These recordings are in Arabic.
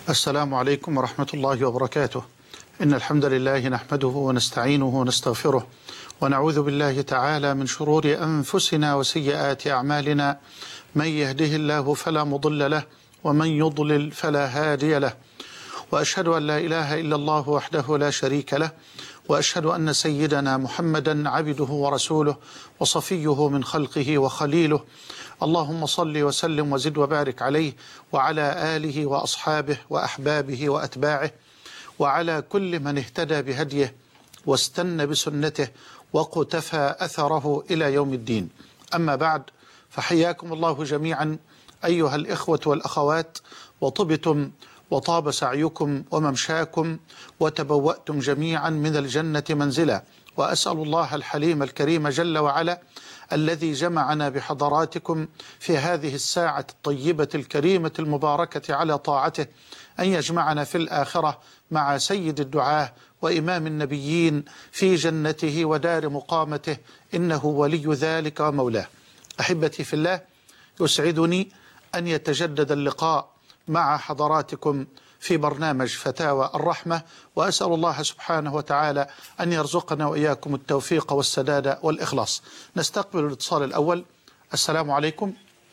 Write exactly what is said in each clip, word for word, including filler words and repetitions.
السلام عليكم ورحمة الله وبركاته. إن الحمد لله نحمده ونستعينه ونستغفره ونعوذ بالله تعالى من شرور أنفسنا وسيئات أعمالنا. من يهده الله فلا مضل له ومن يضلل فلا هادي له، وأشهد أن لا إله إلا الله وحده لا شريك له، وأشهد أن سيدنا محمدا عبده ورسوله وصفيه من خلقه وخليله. اللهم صل وسلم وزد وبارك عليه وعلى آله وأصحابه وأحبابه وأتباعه وعلى كل من اهتدى بهديه واستنى بسنته وقتفى أثره إلى يوم الدين. أما بعد، فحياكم الله جميعا أيها الإخوة والأخوات، وطبتم وطاب سعيكم وممشاكم وتبوأتم جميعا من الجنة منزلا، وأسأل الله الحليم الكريم جل وعلا الذي جمعنا بحضراتكم في هذه الساعة الطيبة الكريمة المباركة على طاعته أن يجمعنا في الآخرة مع سيد الدعاة وإمام النبيين في جنته ودار مقامته، إنه ولي ذلك ومولاه. أحبتي في الله، يسعدني أن يتجدد اللقاء مع حضراتكم في برنامج فتاوى الرحمة، وأسأل الله سبحانه وتعالى أن يرزقنا وإياكم التوفيق والسداد والإخلاص. نستقبل الاتصال الأول. السلام عليكم.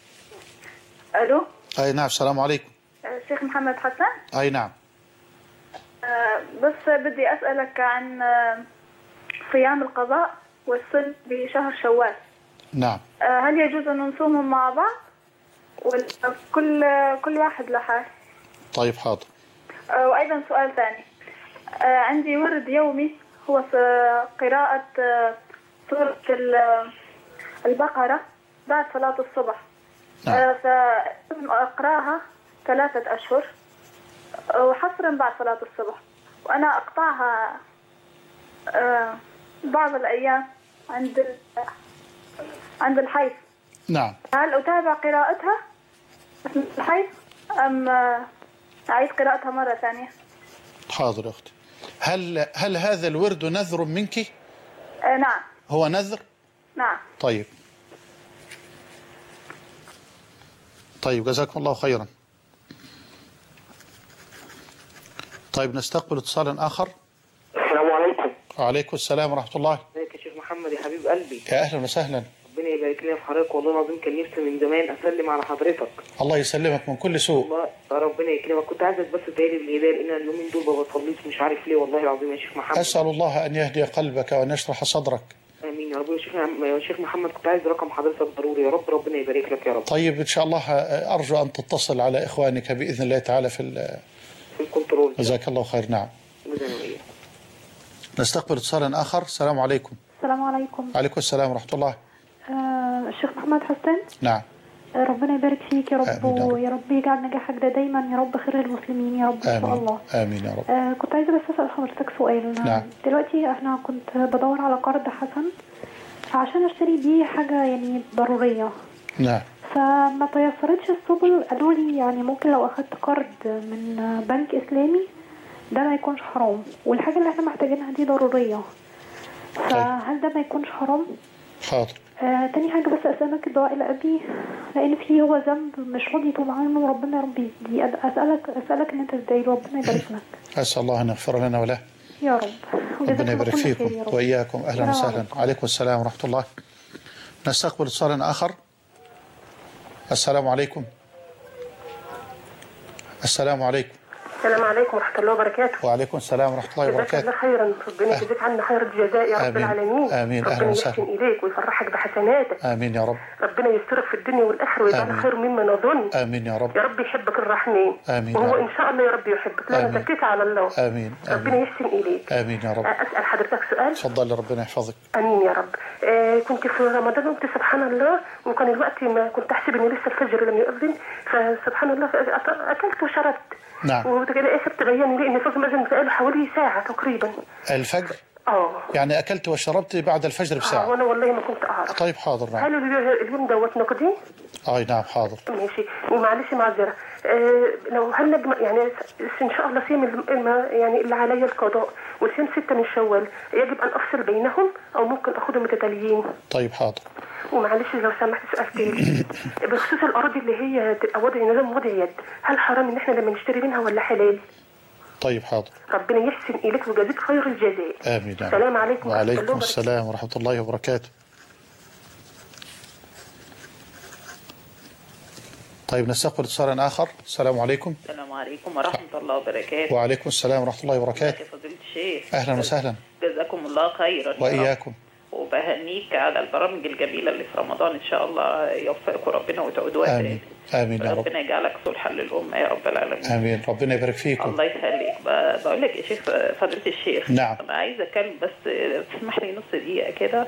ألو. أي نعم، السلام عليكم. الشيخ محمد حسن. أي نعم. أه بس بدي أسألك عن صيام القضاء والصل بشهر شوال. نعم. أه هل يجوز أن نصومهم مع بعض ولا كل كل واحد لحال؟ طيب حاضر. أه وأيضا سؤال ثاني، أه عندي ورد يومي هو قراءة سورة البقرة بعد صلاة الصبح. نعم. أه فلازم أقرأها ثلاثة أشهر وحصرا بعد صلاة الصبح، وأنا أقطعها أه بعض الأيام عند عند الحيض. نعم. هل أتابع قراءتها عند الحيض أم أعيد قراءتها مرة ثانية؟ حاضر أختي. هل هل هذا الورد نذر منك؟ أه نعم. هو نذر؟ نعم. طيب طيب جزاكم الله خيرا. طيب نستقبل اتصالا آخر. السلام عليكم. وعليكم السلام ورحمة الله. ازيك يا شيخ محمد يا حبيب قلبي؟ يا أهلا وسهلا. ربنا يبارك لنا في حضرتك، والله العظيم كان نفسي من زمان أسلم على حضرتك. الله يسلمك من كل سوء. والله ربنا يكرمك، كنت عايزك بس تدعي لي بالهداية لأن أنا اليومين دول ما بصليش مش عارف ليه والله العظيم يا شيخ محمد. أسأل الله أن يهدي قلبك وأن يشرح صدرك. آمين يا رب. يا شيخ يا شيخ محمد كنت عايز رقم حضرتك ضروري، يا رب ربنا يبارك لك يا رب. طيب إن شاء الله أرجو أن تتصل على إخوانك بإذن الله تعالى في في الكنترول. جزاك الله خير. نعم. نستقبل اتصالا آخر. السلام عليكم. السلام عليكم. وعليكم السلام ورحمة الله. آه الشيخ محمد حسن. نعم. آه ربنا يبارك فيك يا رب، ويا رب يجعل نجاحك ده دايما يا رب خير المسلمين يا رب. آمين. إن شاء الله. آمين يا رب. آه كنت عايزة بس أسأل حضرتك سؤال. نعم. دلوقتي احنا كنت بدور على قرض حسن عشان اشتري بيه حاجة يعني ضرورية. نعم. فما تيسرتش السبل، قالوا لي يعني ممكن لو أخدت قرض من بنك إسلامي ده ما يكونش حرام، والحاجة اللي احنا محتاجينها دي ضرورية، فهل ده ما يكونش حرام؟ حاضر. آه تاني حاجة بس أسألك الدعاء لأبي، لأن فيه هو ذنب مش راضي يتوب عنه وربنا يا رب يهديه. أسألك أسألك إن أنت تدعي له ربنا يبارك لك. أسأل الله أن يغفر لنا وله يا رب. ربنا يبارك فيكم وإياكم. أهلا وسهلا. عليكم السلام ورحمة الله. نستقبل اتصالا آخر. السلام عليكم. السلام عليكم. السلام عليكم ورحمة الله وبركاته. وعليكم السلام ورحمة الله وبركاته. جزاك الله خيرا، ربنا يجزيك عنا خير الجزاء يا رب العالمين. آمين. ربنا يحسن إليك ويفرحك بحسناتك. آمين يا رب. ربنا يسترك في الدنيا والآخرة ويجعل خير مما نظن. آمين يا رب. يا رب يحبك الرحمن. آمين. وهو إن شاء الله يا رب يحبك، لا أنا زكيت على الله. آمين. ربنا يحسن إليك. آمين يا رب. أسأل حضرتك سؤال. تفضل ربنا يحفظك. آمين يا رب. آه كنت في رمضان قلت سبحان الله، وكان الوقت ما كنت أحسب إن لسه الفجر لم يؤذن، فسبحان الله أكلت وشربت. نعم. وكده اخذت بيان لي ان فاز مازن بقاله حوالي ساعه تقريبا. الفجر؟ اه يعني اكلت وشربت بعد الفجر بساعه. اه وانا والله ما كنت اعرف. طيب حاضر. نعم. هل اليوم دوت نقدي؟ اي نعم حاضر. ماشي. ومعلش معذره، آه لو هل نجم يعني ان شاء الله صيام يعني اللي عليا القضاء وصيام ستة من شوال يجب ان افصل بينهم او ممكن اخدهم متتاليين؟ طيب حاضر. ومعلش لو سمحت سؤال تاني بخصوص الأراضي اللي هي تبقى وضع نظام وضع يد، هل حرام إن إحنا لما نشتري منها ولا حلال؟ طيب حاضر. ربنا يحسن إليك ويجازيك خير الجزاء. آمين. السلام عليكم. وعليكم السلام ورحمة الله وبركاته. طيب نستقبل اتصالا آخر. السلام عليكم. السلام عليكم ورحمة الله وبركاته. وعليكم السلام ورحمة الله وبركاته. يا فضيلة الشيخ. أهلا وسهلا. جزاكم الله خيرا. وإياكم. وبهنيك على البرامج الجميلة اللي في رمضان، إن شاء الله يوفقكم ربنا وتعودوا آمين. آمين يا رب. ربنا يجعلك صلحا للأمة يا رب العالمين. آمين. ربنا يبارك فيكم. الله يخليك. بقول لك يا شيخ فضيلة الشيخ، نعم. أنا عايزة أتكلم بس تسمح لي نص دقيقة كده.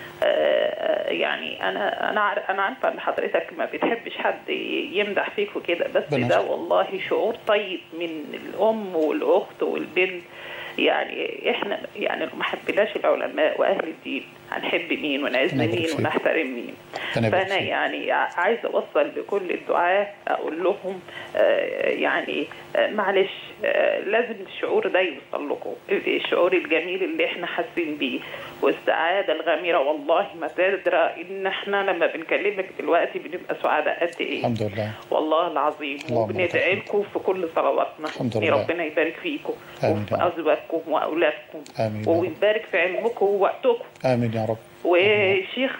يعني انا انا انا عارفه ان حضرتك ما بتحبش حد يمدح فيك وكده، بس بنصر. ده والله شعور طيب من الام والاخت والبنت. يعني احنا يعني ما حبناش العلماء واهل الدين هنحب مين ونعز مين ونحترم مين؟ فانا يعني عايزه اوصل لكل الدعاة اقول لهم آه يعني آه معلش آه لازم الشعور ده يوصل لكم، الشعور الجميل اللي احنا حاسين بيه والسعاده الغامره. والله ما تدرى ان احنا لما بنكلمك دلوقتي بنبقى سعداء قد ايه. الحمد لله. والله العظيم. وبندعي لكم في كل صلواتنا. الحمد لله. ربنا يبارك فيكم وفي ازواجكم واولادكم. آمين. ويبارك في علمكم ووقتكم. آمين يا رب. وشيخ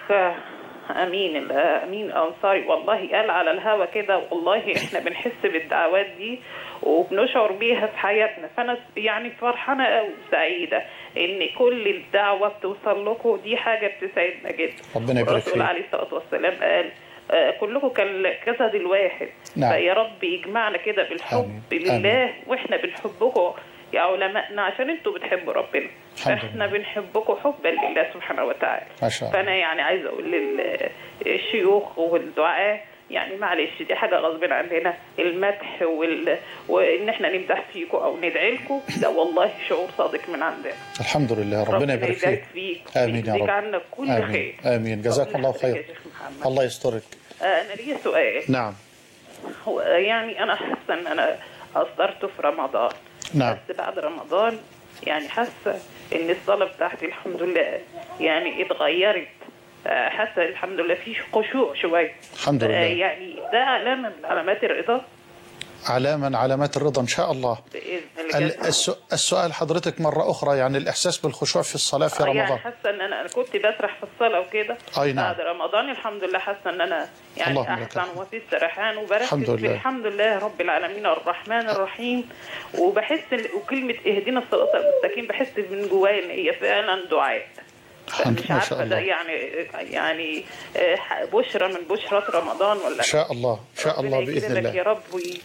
امين امين انصاري والله قال على الهوا كده، والله احنا بنحس بالدعوات دي وبنشعر بيها في حياتنا. فانا يعني فرحانه قوي وسعيده ان كل الدعوه بتوصل لكم، دي حاجه بتسعدنا جدا. ربنا يبارك فيك. الرسول عليه الصلاه والسلام قال آه كلكم كالجسد الواحد. نعم. فيا رب يجمعنا كده بالحب آمين. لله آمين. واحنا بنحبكم يا علماءنا عشان انتوا بتحبوا ربنا، احنا بنحبكم حبا لله سبحانه وتعالى. ما شاء الله. فانا يعني عايزه اقول للشيوخ والدعاء يعني معلش دي حاجه غصب عننا، المدح وال... وان احنا نمدح فيكم او ندعي لكم ده والله شعور صادق من عندنا. الحمد لله. ربنا يبارك فيك. فيك. امين يا رب. عنك كل آمين. خير. امين. جزاك الله خير. الله يسترك. انا ليا سؤال. نعم. هو يعني انا حاسه ان انا اصدرته في رمضان. نعم. بس بعد رمضان يعني حاسه ان الصلاه بتاعتي الحمد لله يعني اتغيرت، حاسه الحمد لله في خشوع شويه. الحمد لله. يعني ده علامه من علامات الرضا. علامة من علامات الرضا إن شاء الله. بإذن الله. السؤال حضرتك مرة أخرى يعني الإحساس بالخشوع في الصلاة في رمضان. يعني حاسة أن أنا كنت بسرح في الصلاة وكده. أي نعم. بعد رمضان الحمد لله حاسة أن أنا يعني أحسن وفي السرحان وبركز الحمد لله. الحمد لله رب العالمين الرحمن الرحيم. وبحس وكلمة اهدنا الصراط المستقيم بحس من جوايا إن هي فعلا دعاء. مش عارفة ده يعني يعني بشرى من بشرات رمضان ولا إن شاء الله إن شاء الله بإذن الله يا رب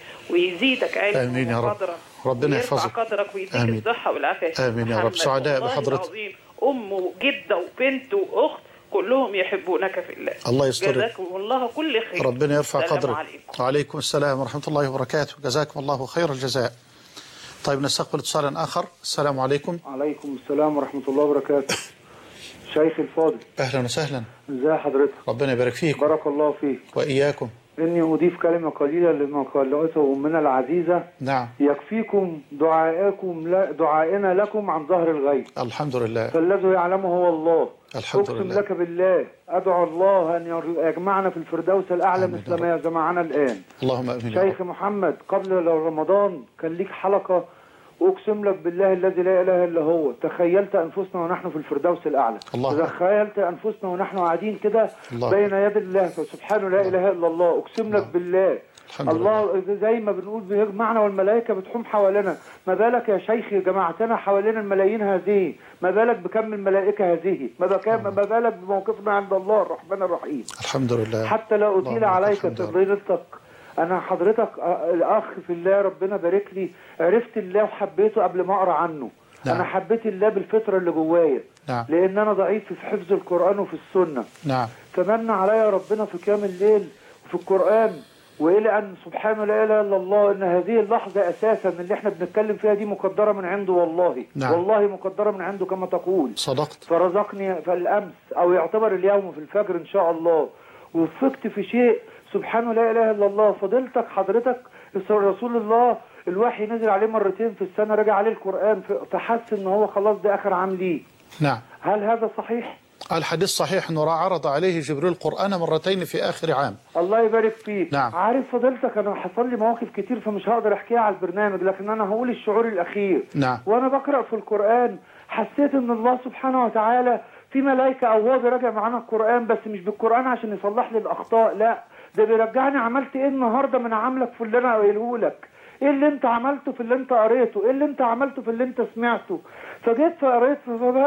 ويزيدك علم. آمين يا رب. ربنا يحفظك. قدرك ويديك الصحة والعافية. آمين يا رب. سعداء بحضرتك. أم وجدة وبنت وأخت كلهم يحبونك في الله. الله يسترك. جزاكم الله كل خير. ربنا يرفع قدرك. عليكم. وعليكم السلام ورحمة الله وبركاته. جزاكم الله خير الجزاء. طيب نستقبل اتصالا آخر. السلام عليكم. وعليكم السلام ورحمة الله وبركاته. شيخ الفاضل. أهلا وسهلا. ازي حضرتك؟ ربنا يبارك فيك. بارك الله فيك. وإياكم. إني أضيف كلمة قليلة لما قالته أمنا العزيزة. نعم. يكفيكم دعائكم لا دعائنا لكم عن ظهر الغيب. الحمد لله. فالذي يعلمه هو الله. الحمد أقسم لله. لك بالله أدعو الله أن يجمعنا في الفردوس الأعلى مثل ما جمعنا الآن. اللهم آمين. شيخ محمد قبل رمضان كان ليك حلقة، أقسم لك بالله الذي لا إله إلا هو تخيلت أنفسنا ونحن في الفردوس الأعلى. الله. تخيلت أنفسنا ونحن قاعدين كده بين يد الله سبحانه لا إله إلا الله. أقسم لك بالله الله زي ما بنقول بيجمعنا والملائكة بتحوم حوالينا، ما بالك يا شيخ جماعتنا حوالين الملايين هذه، ما بالك بكم الملائكة هذه، ما بالك بموقفنا عند الله الرحمن الرحيم. الحمد لله. حتى لا أطيل عليك فضيلتك، أنا حضرتك الأخ في الله ربنا بارك لي، عرفت الله وحبيته قبل ما أقرأ عنه. نعم. أنا حبيت الله بالفطرة اللي جوايا. نعم. لأن أنا ضعيف في حفظ القرآن وفي السنة. نعم. فمن عليا ربنا في قيام الليل وفي القرآن، وإلى أن سبحانه لا إله إلا الله إن هذه اللحظة أساسا اللي احنا بنتكلم فيها دي مقدرة من عنده والله. نعم. والله مقدرة من عنده كما تقول. صدقت. فرزقني في الأمس أو يعتبر اليوم في الفجر إن شاء الله، ووفقت في شيء سبحانه لا إله إلا الله. فضلتك حضرتك رسول الله الوحي نزل عليه مرتين في السنة، رجع عليه القرآن، فحس إن هو خلاص ده آخر عام ليه. نعم. هل هذا صحيح؟ الحديث صحيح أنه عرض عليه جبريل القرآن مرتين في آخر عام. الله يبارك فيك. نعم. عارف فضيلتك أنا حصل لي مواقف كتير فمش هقدر أحكيها على البرنامج، لكن أنا هقول الشعور الأخير. نعم. وأنا بقرأ في القرآن حسيت أن الله سبحانه وتعالى في ملائكة أو هو بيراجع معانا القرآن، بس مش بالقرآن عشان يصلح لي الأخطاء، لا ده بيرجعني عملت إيه النهاردة من عملك في اللي أنا قايله لك، ايه اللي انت عملته في اللي انت قريته، ايه اللي انت عملته في اللي انت سمعته. فجيت فقريت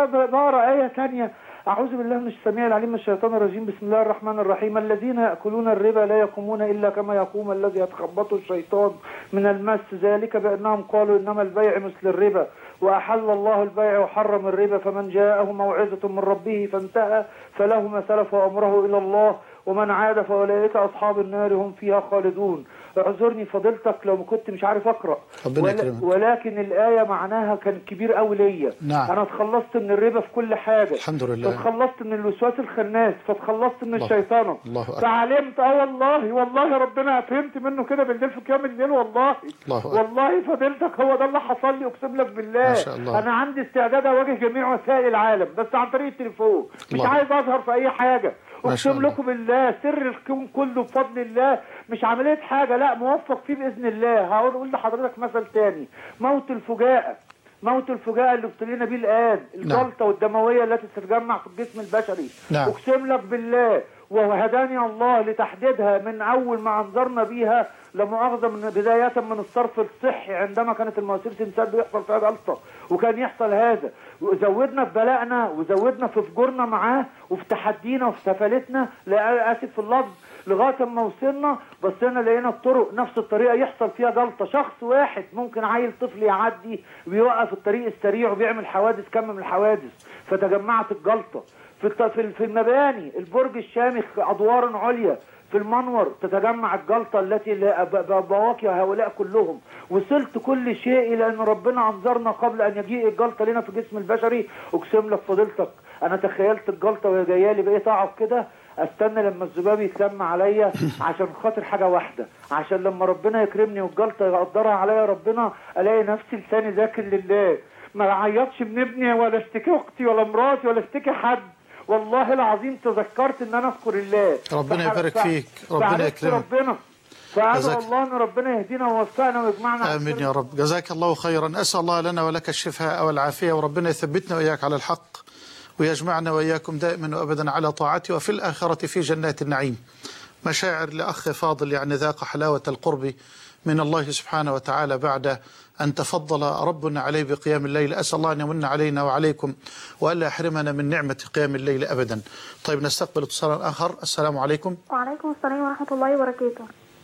بقرا آية ثانية، أعوذ بالله من السميع العليم من الشيطان الرجيم، بسم الله الرحمن الرحيم، الذين يأكلون الربا لا يقومون إلا كما يقوم الذي يتخبطه الشيطان من المس، ذلك بأنهم قالوا إنما البيع مثل الربا وأحل الله البيع وحرم الربا، فمن جاءه موعظة من ربه فانتهى فله ما سلف وأمره إلى الله ومن عاد فأولئك أصحاب النار هم فيها خالدون. اعذرني فضيلتك لو ما كنت مش عارف اقرا، ول... ولكن الايه معناها كان كبير قوي ليا. نعم. انا اتخلصت من الربا في كل حاجه الحمد لله، فتخلصت من الوسواس الخناس، فتخلصت من الشيطان، الله فعلمت اه والله والله ربنا فهمت منه كده بالليل في قيام الليل، والله الله والله فضيلتك هو ده اللي حصل لي، اقسم لك بالله. ما شاء الله. انا عندي استعداد اواجه جميع وسائل العالم بس عن طريق التليفون، مش الله. عايز اظهر في اي حاجه، اقسم لكم بالله سر الكون كله بفضل الله، مش عمليه حاجه، لا موفق فيه باذن الله. هقول اقول لحضرتك مثل تاني، موت الفجاءه، موت الفجاءه اللي ابتلينا بيه الان، الجلطه والدمويه التي تتجمع في الجسم البشري. نعم. اقسم لك بالله وهداني الله لتحديدها من اول ما انظرنا بيها، لا مؤاخذه من بدايه من الصرف الصحي عندما كانت المواسير تنسد ويحصل فيها جلطه، وكان يحصل هذا، وزودنا في بلائنا وزودنا في فجورنا معاه وفي تحدينا وفي تفالتنا، لا اسف في اللفظ، لغايه ما وصلنا بصينا لقينا الطرق نفس الطريقه يحصل فيها جلطه. شخص واحد ممكن عيل طفل يعدي ويوقف الطريق السريع وبيعمل حوادث كم من الحوادث، فتجمعت الجلطه. في في المباني، البرج الشامخ ادوار عليا، في المنور تتجمع الجلطه التي بواقي هؤلاء كلهم. وصلت كل شيء الى ان ربنا انظرنا قبل ان يجيء الجلطه لنا في الجسم البشري. اقسم لك فضيلتك انا تخيلت الجلطه وهي جايه لي، بقيت اقعد كده استنى لما الذباب يتلم عليا عشان خاطر حاجه واحده، عشان لما ربنا يكرمني والجلطه يقدرها عليا ربنا الاقي نفسي لساني ذاكر لله، ما اعيطش من ابني ولا اشتكي اختي ولا مراتي ولا اشتكي حد. والله العظيم تذكرت ان انا اذكر الله. ربنا يبارك فيك، ربنا يكرمك، ربنا فأدعو الله ان ربنا يهدينا ويوفقنا ويجمعنا. امين يا رب، جزاك الله خيرا. اسال الله لنا ولك الشفاء والعافيه، وربنا يثبتنا واياك على الحق ويجمعنا واياكم دائما وابدا على طاعته، وفي الاخره في جنات النعيم. مشاعر لاخ فاضل يعني ذاق حلاوه القرب من الله سبحانه وتعالى بعد أن تفضل ربنا عليه بقيام الليل. أسأل الله أن يمن علينا وعليكم وألا يحرمنا من نعمة قيام الليل أبدا. طيب نستقبل اتصالا آخر. السلام عليكم. وعليكم السلام ورحمة الله وبركاته.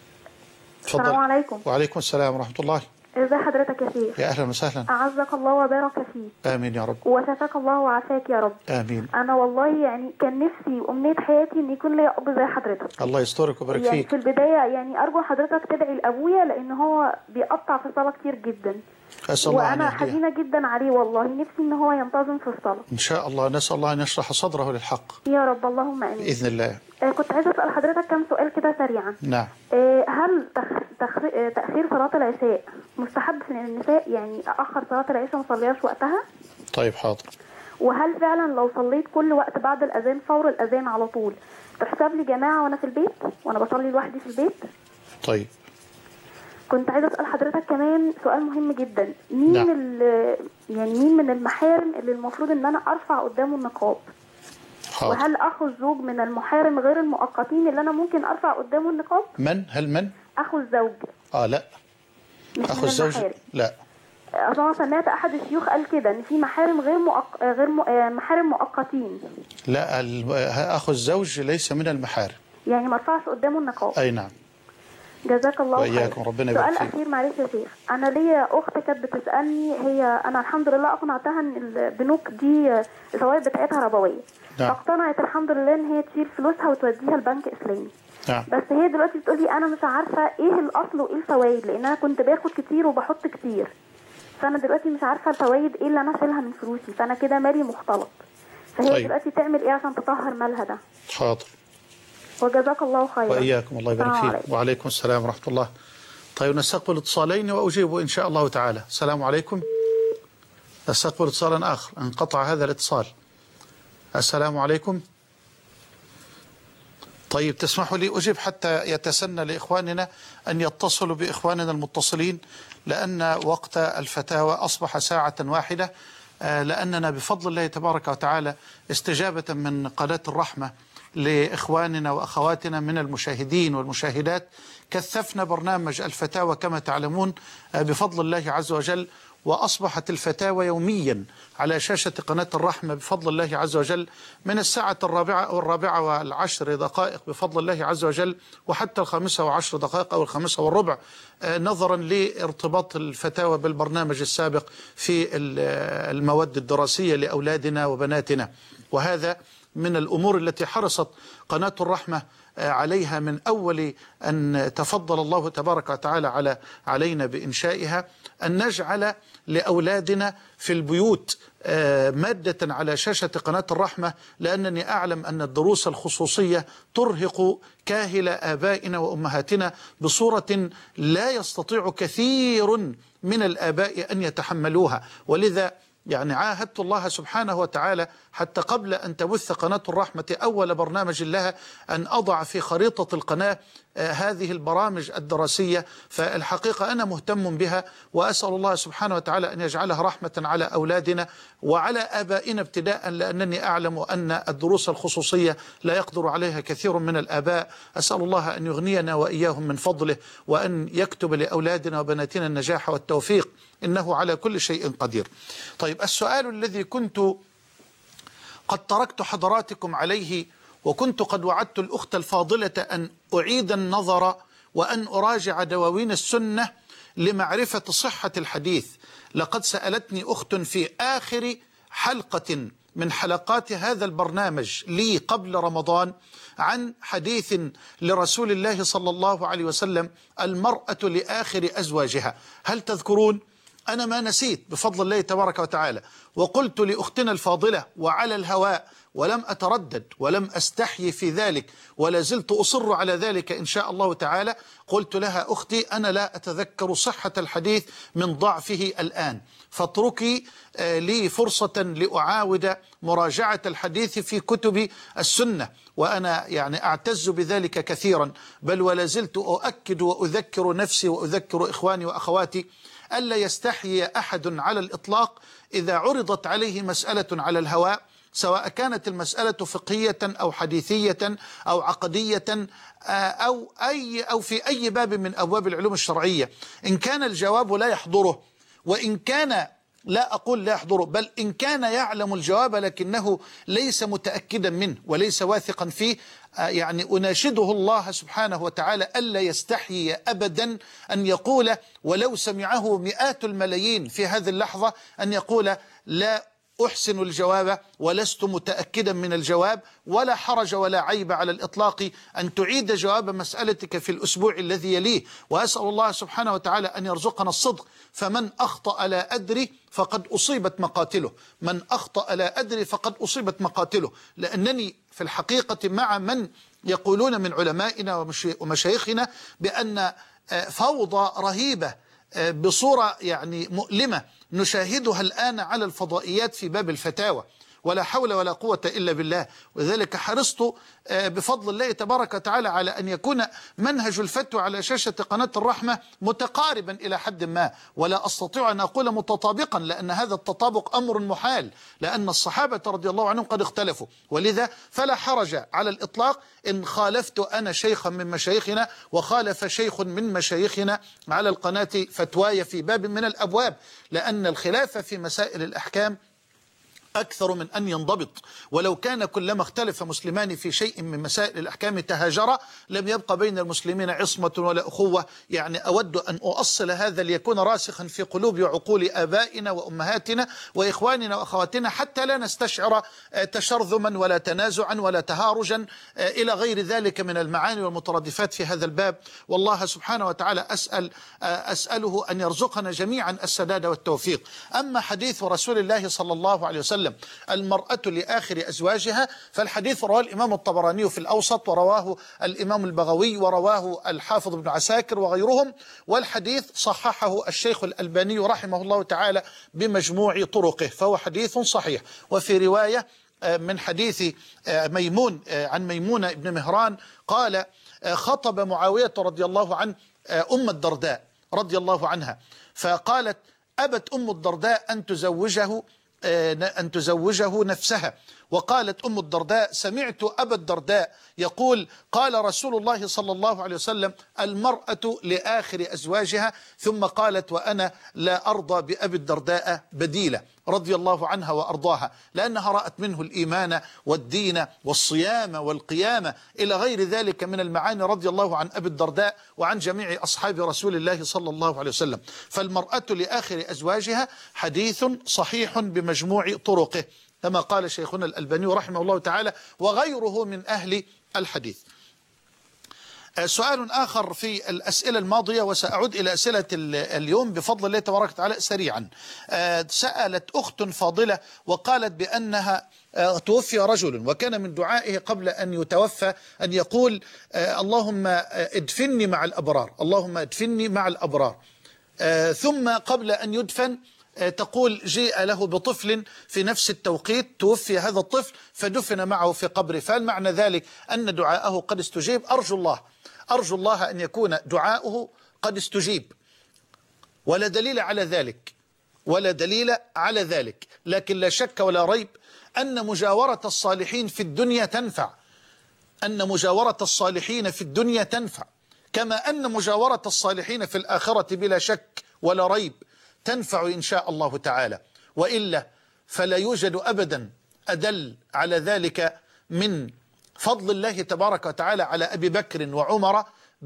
تفضل. السلام عليكم. وعليكم السلام ورحمة الله. ازي حضرتك يا شيخ؟ يا أهلا وسهلا. أعزك الله وبارك فيك. آمين يا رب. وشفاك الله وعافاك يا رب. آمين. أنا والله يعني كان نفسي وأمنية حياتي إن يكون لي أب زي حضرتك. الله يسترك ويبارك يعني فيك. في البداية يعني أرجو حضرتك تدعي لأبويا لأن هو بيقطع في الصلاة كتير جدا. أسأل الله وأنا حزينة جدا عليه والله، نفسي إن هو ينتظم في الصلاة. إن شاء الله، نسأل الله أن يشرح صدره للحق يا رب، اللهم آمين بإذن الله. آه كنت عايزة أسأل حضرتك كم سؤال كده سريعا. نعم. آه هل تخ... تخ... آه تأخير صلاة العشاء مستحب في النساء؟ يعني أأخر صلاة العشاء ما أصليهاش وقتها؟ طيب حاضر. وهل فعلا لو صليت كل وقت بعد الأذان فور الأذان على طول تحسب لي جماعة وأنا في البيت وأنا بصلي لوحدي في البيت؟ طيب. كنت عايزة أسأل حضرتك كمان سؤال مهم جدا، مين نعم. يعني مين من المحارم اللي المفروض إن أنا أرفع قدامه النقاب؟ حاضر. وهل أخو الزوج من المحارم غير المؤقتين اللي أنا ممكن أرفع قدامه النقاب؟ من؟ هل من؟ أخو الزوج. آه لا. أخو الزوج لا. أصلا سمعت أحد الشيوخ قال كده إن في محارم غير مؤق... غير م... محارم مؤقتين. لا، أخو الزوج ليس من المحارم. يعني ما ارفعش قدامه النقاب. أي نعم. جزاك الله خير. وإياكم، ربنا يبارك فيك. سؤال أخير معلش يا شيخ، أنا ليا أخت كانت بتسألني، هي أنا الحمد لله أقنعتها إن البنوك دي الفوائد بتاعتها ربوية. نعم. فاقتنعت الحمد لله إن هي تشيل فلوسها وتوديها البنك إسلامي. نعم. بس هي دلوقتي بتقولي أنا مش عارفة إيه الأصل وإيه الفوائد، لأن أنا كنت باخد كتير وبحط كتير. فأنا دلوقتي مش عارفة الفوائد إيه اللي أنا أشيلها من فلوسي، فأنا كده مالي مختلط. فهي طيب. دلوقتي تعمل إيه عشان تطهر مالها ده؟ حاضر. وجزاك الله خيرا. وإياكم، الله يبارك فيك. عليكم. وعليكم السلام ورحمة الله. طيب نستقبل اتصالين وأجيب إن شاء الله تعالى. السلام عليكم. نستقبل اتصالا آخر، انقطع هذا الاتصال. السلام عليكم. طيب تسمحوا لي أجيب حتى يتسنى لإخواننا أن يتصلوا بإخواننا المتصلين، لأن وقت الفتاوى أصبح ساعة واحدة، لأننا بفضل الله تبارك وتعالى استجابة من قناة الرحمة لإخواننا وأخواتنا من المشاهدين والمشاهدات كثفنا برنامج الفتاوى كما تعلمون بفضل الله عز وجل، وأصبحت الفتاوى يوميا على شاشة قناة الرحمة بفضل الله عز وجل من الساعة الرابعة أو الرابعة والعشر دقائق بفضل الله عز وجل، وحتى الخامسة وعشر دقائق أو الخامسة والربع، نظرا لارتباط الفتاوى بالبرنامج السابق في المواد الدراسية لأولادنا وبناتنا. وهذا من الأمور التي حرصت قناة الرحمة عليها من أول أن تفضل الله تبارك وتعالى على علينا بإنشائها، أن نجعل لأولادنا في البيوت مادة على شاشة قناة الرحمة، لأنني أعلم أن الدروس الخصوصية ترهق كاهل آبائنا وأمهاتنا بصورة لا يستطيع كثير من الآباء أن يتحملوها. ولذا يعني عاهدت الله سبحانه وتعالى حتى قبل أن تبث قناة الرحمة أول برنامج لها أن أضع في خريطة القناة هذه البرامج الدراسية، فالحقيقة أنا مهتم بها، وأسأل الله سبحانه وتعالى أن يجعلها رحمة على أولادنا وعلى آبائنا ابتداء، لأنني أعلم أن الدروس الخصوصية لا يقدر عليها كثير من الآباء. أسأل الله أن يغنينا وإياهم من فضله، وأن يكتب لأولادنا وبناتنا النجاح والتوفيق، إنه على كل شيء قدير. طيب، السؤال الذي كنت قد تركت حضراتكم عليه، وكنت قد وعدت الأخت الفاضلة أن أعيد النظر وأن أراجع دواوين السنة لمعرفة صحة الحديث. لقد سألتني أخت في آخر حلقة من حلقات هذا البرنامج لي قبل رمضان عن حديث لرسول الله صلى الله عليه وسلم: المرأة لآخر أزواجها. هل تذكرون؟ أنا ما نسيت بفضل الله تبارك وتعالى، وقلت لأختنا الفاضلة وعلى الهواء، ولم أتردد ولم أستحي في ذلك، ولا زلت أصر على ذلك إن شاء الله تعالى. قلت لها: أختي، أنا لا أتذكر صحة الحديث من ضعفه الآن، فاتركي لي فرصة لأعاود مراجعة الحديث في كتب السنة. وأنا يعني أعتز بذلك كثيرا، بل ولا زلت أؤكد وأذكر نفسي وأذكر إخواني وأخواتي ألا يستحيي أحد على الإطلاق إذا عرضت عليه مسألة على الهواء، سواء كانت المسألة فقهية أو حديثية أو عقدية أو أي أو في أي باب من أبواب العلوم الشرعية، إن كان الجواب لا يحضره، وإن كان لا أقول لا يحضره، بل إن كان يعلم الجواب لكنه ليس متأكدا منه وليس واثقا فيه، يعني أناشده الله سبحانه وتعالى ألا يستحيي أبدا أن يقول، ولو سمعه مئات الملايين في هذه اللحظة، أن يقول: لا أحسن الجواب ولست متأكدا من الجواب. ولا حرج ولا عيب على الإطلاق أن تعيد جواب مسألتك في الأسبوع الذي يليه، وأسأل الله سبحانه وتعالى أن يرزقنا الصدق. فمن أخطأ لا أدري فقد أصيبت مقاتله، من أخطأ لا أدري فقد أصيبت مقاتله. لأنني في الحقيقة مع من يقولون من علمائنا ومشايخنا بأن فوضى رهيبة بصورة يعني مؤلمة نشاهدها الآن على الفضائيات في باب الفتاوى، ولا حول ولا قوة إلا بالله. وذلك حرصت بفضل الله تبارك وتعالى على أن يكون منهج الفتوى على شاشة قناة الرحمة متقاربا إلى حد ما، ولا أستطيع أن أقول متطابقا، لأن هذا التطابق أمر محال، لأن الصحابة رضي الله عنهم قد اختلفوا. ولذا فلا حرج على الإطلاق إن خالفت أنا شيخا من مشايخنا وخالف شيخ من مشايخنا على القناة فتواي في باب من الأبواب، لأن الخلاف في مسائل الأحكام أكثر من أن ينضبط. ولو كان كلما اختلف مسلمان في شيء من مسائل الأحكام تهاجرا لم يبقى بين المسلمين عصمة ولا أخوة. يعني أود أن أؤصل هذا ليكون راسخا في قلوب وعقول آبائنا وأمهاتنا وإخواننا وأخواتنا، حتى لا نستشعر تشرذما ولا تنازعا ولا تهارجا إلى غير ذلك من المعاني والمترادفات في هذا الباب. والله سبحانه وتعالى أسأل أسأله أن يرزقنا جميعا السداد والتوفيق. أما حديث رسول الله صلى الله عليه وسلم المرأة لآخر أزواجها، فالحديث رواه الإمام الطبراني في الأوسط، ورواه الإمام البغوي، ورواه الحافظ بن عساكر وغيرهم، والحديث صححه الشيخ الألباني رحمه الله تعالى بمجموع طرقه، فهو حديث صحيح. وفي رواية من حديث ميمون عن ميمونة ابن مهران قال خطب معاوية رضي الله عنه أم الدرداء رضي الله عنها، فقالت أبت أم الدرداء أن تزوجه أن تزوجه نفسها، وقالت أم الدرداء سمعت أبا الدرداء يقول قال رسول الله صلى الله عليه وسلم المرأة لآخر أزواجها، ثم قالت وأنا لا أرضى بأبي الدرداء بديلة رضي الله عنها وأرضاها، لأنها رأت منه الإيمان والدين والصيام والقيامة إلى غير ذلك من المعاني رضي الله عن أبي الدرداء وعن جميع أصحاب رسول الله صلى الله عليه وسلم. فالمرأة لآخر أزواجها حديث صحيح بمجموع طرقه كما قال شيخنا الألباني رحمه الله تعالى وغيره من أهل الحديث. سؤال آخر في الأسئلة الماضية، وسأعود إلى أسئلة اليوم بفضل الله تبارك وتعالى سريعا. سألت أخت فاضلة وقالت بأنها توفي رجل وكان من دعائه قبل أن يتوفى أن يقول اللهم ادفني مع الأبرار، اللهم ادفني مع الأبرار، ثم قبل أن يدفن تقول جيء له بطفل في نفس التوقيت، توفي هذا الطفل فدفن معه في قبره، فهل معنى ذلك أن دعاءه قد استجيب؟ أرجو الله أرجو الله أن يكون دعاؤه قد استجيب، ولا دليل على ذلك ولا دليل على ذلك لكن لا شك ولا ريب أن مجاورة الصالحين في الدنيا تنفع، أن مجاورة الصالحين في الدنيا تنفع، كما أن مجاورة الصالحين في الآخرة بلا شك ولا ريب تنفع إن شاء الله تعالى، وإلا فلا يوجد أبدا أدل على ذلك من فضل الله تبارك وتعالى على أبي بكر وعمر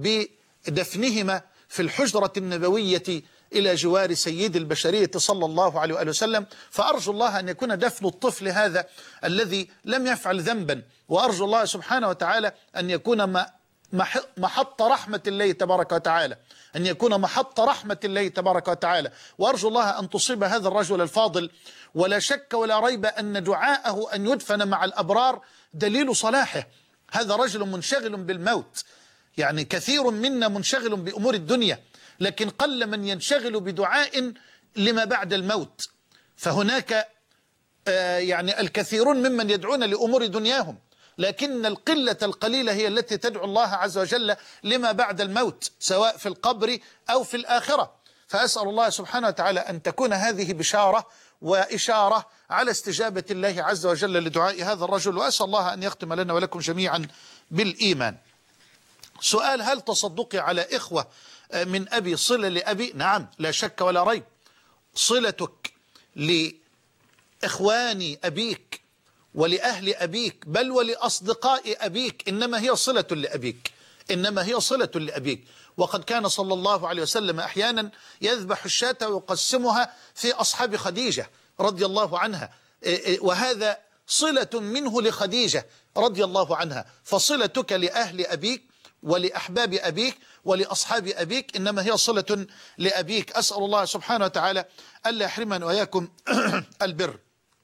بدفنهما في الحجرة النبوية إلى جوار سيد البشرية صلى الله عليه وآله وسلم. فأرجو الله أن يكون دفن الطفل هذا الذي لم يفعل ذنبا، وأرجو الله سبحانه وتعالى أن يكون محط رحمة الله تبارك وتعالى، أن يكون محط رحمة الله تبارك وتعالى، وأرجو الله أن تصيب هذا الرجل الفاضل. ولا شك ولا ريب أن دعاءه أن يدفن مع الأبرار دليل صلاحه. هذا رجل منشغل بالموت، يعني كثير منا منشغل بأمور الدنيا، لكن قل من ينشغل بدعاء لما بعد الموت. فهناك آه يعني الكثيرون ممن يدعون لأمور دنياهم، لكن القلة القليلة هي التي تدعو الله عز وجل لما بعد الموت سواء في القبر أو في الآخرة. فأسأل الله سبحانه وتعالى أن تكون هذه بشارة وإشارة على استجابة الله عز وجل لدعاء هذا الرجل، وأسأل الله أن يختم لنا ولكم جميعا بالإيمان. سؤال: هل تصدقي على إخوة من أبي صلة لأبي؟ نعم لا شك ولا ريب، صلتك لإخوان أبيك ولأهل أبيك بل ولأصدقاء أبيك إنما هي صلة لأبيك، إنما هي صلة لأبيك. وقد كان صلى الله عليه وسلم أحيانا يذبح الشاة ويقسمها في أصحاب خديجة رضي الله عنها، وهذا صلة منه لخديجة رضي الله عنها. فصلتك لأهل أبيك ولأحباب أبيك ولأصحاب أبيك إنما هي صلة لأبيك. أسأل الله سبحانه وتعالى ألا يحرمنا وإياكم البر.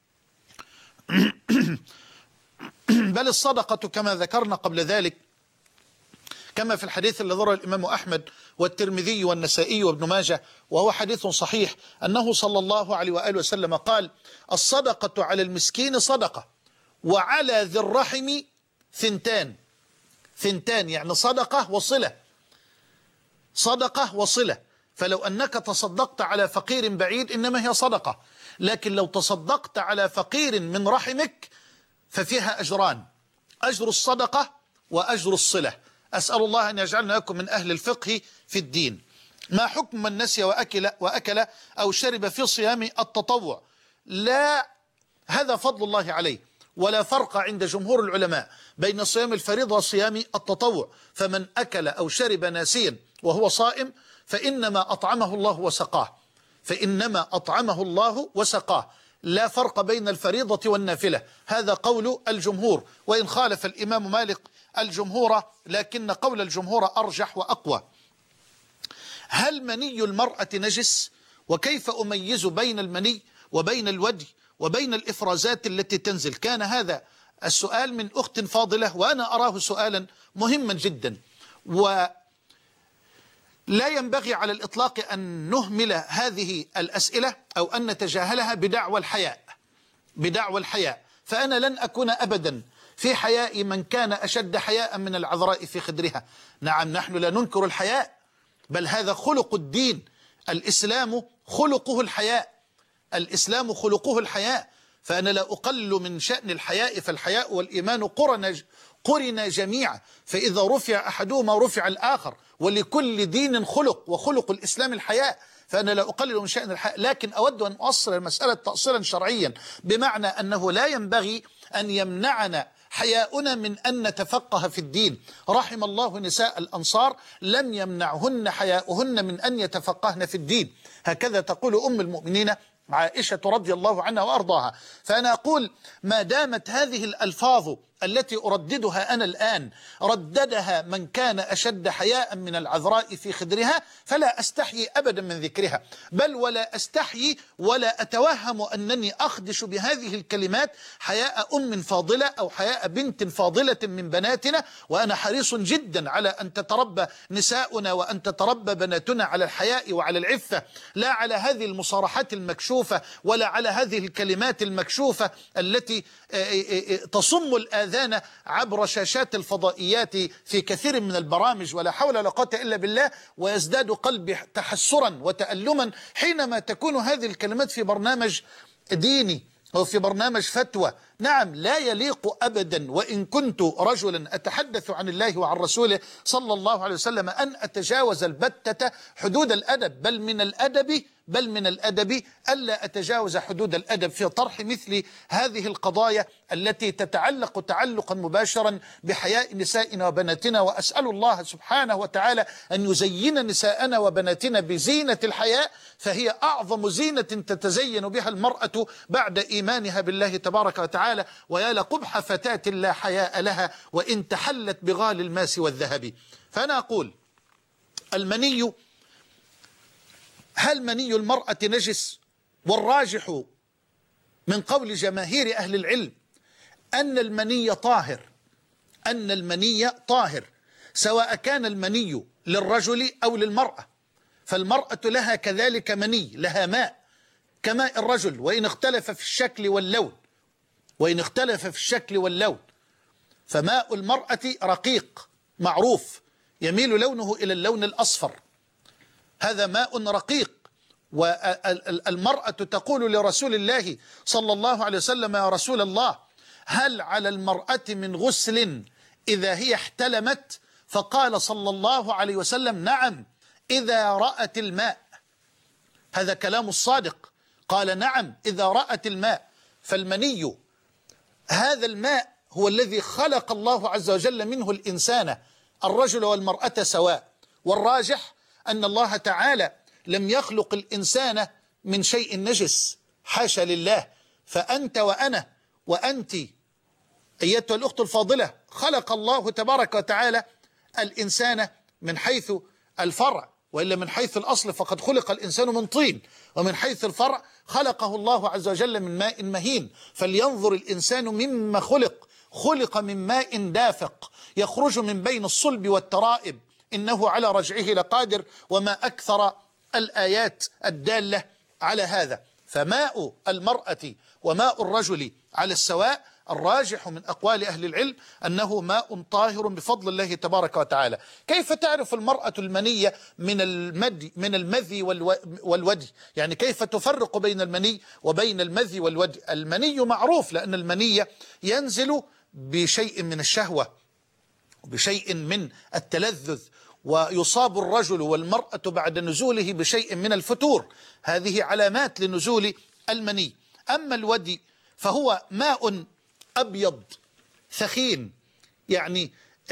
بل الصدقة كما ذكرنا قبل ذلك كما في الحديث الذي رواه الإمام أحمد والترمذي والنسائي وابن ماجه وهو حديث صحيح أنه صلى الله عليه وآله وسلم قال: الصدقة على المسكين صدقة وعلى ذي الرحم ثنتان. ثنتان يعني صدقة وصلة، صدقة وصلة. فلو أنك تصدقت على فقير بعيد إنما هي صدقة، لكن لو تصدقت على فقير من رحمك ففيها أجران: أجر الصدقة وأجر الصلة. أسأل الله أن يجعلنا لكم من أهل الفقه في الدين. ما حكم من نسي وأكل, وأكل أو شرب في صيام التطوع؟ لا، هذا فضل الله عليه، ولا فرق عند جمهور العلماء بين صيام الفريضة وصيام التطوع. فمن أكل أو شرب ناسيا وهو صائم فإنما أطعمه الله وسقاه، فإنما أطعمه الله وسقاه، لا فرق بين الفريضة والنافلة. هذا قول الجمهور، وإن خالف الإمام مالك الجمهور لكن قول الجمهور أرجح وأقوى. هل مني المرأة نجس؟ وكيف أميز بين المني وبين الودي وبين الإفرازات التي تنزل؟ كان هذا السؤال من أخت فاضلة وأنا أراه سؤالا مهما جدا، ولا ينبغي على الإطلاق أن نهمل هذه الأسئلة أو أن نتجاهلها بدعوى الحياء، بدعوى الحياء. فأنا لن أكون أبدا في حياء من كان أشد حياء من العذراء في خدرها. نعم، نحن لا ننكر الحياء، بل هذا خلق الدين. الإسلام خلقه الحياء، الإسلام خلقه الحياء، فأنا لا أقل من شأن الحياء، فالحياء والإيمان قرن قرن جميعا، فإذا رفع أحدهما رفع الآخر، ولكل دين خلق، وخلق الإسلام الحياء، فأنا لا أقلل من شأن الحياء. لكن أود أن أصل المسألة تأصيلا شرعيا، بمعنى أنه لا ينبغي أن يمنعنا حياؤنا من أن نتفقه في الدين. رحم الله نساء الأنصار لم يمنعهن حياؤهن من أن يتفقهن في الدين، هكذا تقول أم المؤمنين عائشة رضي الله عنها وأرضاها. فأنا أقول ما دامت هذه الألفاظ التي أرددها أنا الآن رددها من كان أشد حياء من العذراء في خدرها، فلا أستحيي أبدا من ذكرها، بل ولا أستحيي ولا أتوهم أنني أخدش بهذه الكلمات حياء أم فاضلة أو حياء بنت فاضلة من بناتنا. وأنا حريص جدا على أن تتربى نساؤنا وأن تتربى بناتنا على الحياء وعلى العفة، لا على هذه المصارحات المكشوفة ولا على هذه الكلمات المكشوفة التي تصم الآذان عبر شاشات الفضائيات في كثير من البرامج، ولا حول ولا قوة إلا بالله. ويزداد قلبي تحسرا وتألما حينما تكون هذه الكلمات في برنامج ديني أو في برنامج فتوى. نعم، لا يليق أبدا وإن كنت رجلا أتحدث عن الله وعن رسوله صلى الله عليه وسلم أن أتجاوز البتة حدود الأدب، بل من الأدب بل من الأدب ألا أتجاوز حدود الأدب في طرح مثل هذه القضايا التي تتعلق تعلقا مباشرا بحياء نسائنا وبناتنا. وأسأل الله سبحانه وتعالى أن يزين نساءنا وبناتنا بزينة الحياء، فهي أعظم زينة تتزين بها المرأة بعد إيمانها بالله تبارك وتعالى. ويا لقبح فتاة لا حياء لها وإن تحلت بغال الماس والذهب. فأنا أقول المني، هل مني المرأة نجس؟ والراجح من قول جماهير أهل العلم أن المني طاهر، أن المني طاهر، سواء كان المني للرجل أو للمرأة. فالمرأة لها كذلك مني، لها ماء كماء الرجل، وإن اختلف في الشكل واللون، وإن اختلف في الشكل واللون. فماء المرأة رقيق معروف، يميل لونه إلى اللون الأصفر، هذا ماء رقيق. والمرأة تقول لرسول الله صلى الله عليه وسلم: يا رسول الله، هل على المرأة من غسل إذا هي احتلمت؟ فقال صلى الله عليه وسلم: نعم، إذا رأت الماء. هذا كلام الصادق، قال: نعم، إذا رأت الماء. فالمني هذا الماء هو الذي خلق الله عز وجل منه الإنسان، الرجل والمرأة سواء. والراجح أن الله تعالى لم يخلق الإنسان من شيء نجس، حاشا لله. فأنت وأنا وأنت أيتها الأخت الفاضلة، خلق الله تبارك وتعالى الإنسان من حيث الفرع، وإلا من حيث الأصل فقد خلق الإنسان من طين، ومن حيث الفرع خلقه الله عز وجل من ماء مهين. فلينظر الإنسان مما خلق، خلق من ماء دافق يخرج من بين الصلب والترائب، إنه على رجعه لقادر، وما أكثر الآيات الدالة على هذا. فماء المرأة وماء الرجل على السواء، الراجح من أقوال أهل العلم أنه ماء طاهر بفضل الله تبارك وتعالى. كيف تعرف المرأة المنية من المدي من المذي والودي؟ يعني كيف تفرق بين المني وبين المذي والودي؟ المني معروف، لأن المني ينزل بشيء من الشهوة وبشيء من التلذذ، ويصاب الرجل والمرأة بعد نزوله بشيء من الفتور، هذه علامات لنزول المني. أما الودي فهو ماء أبيض ثخين، يعني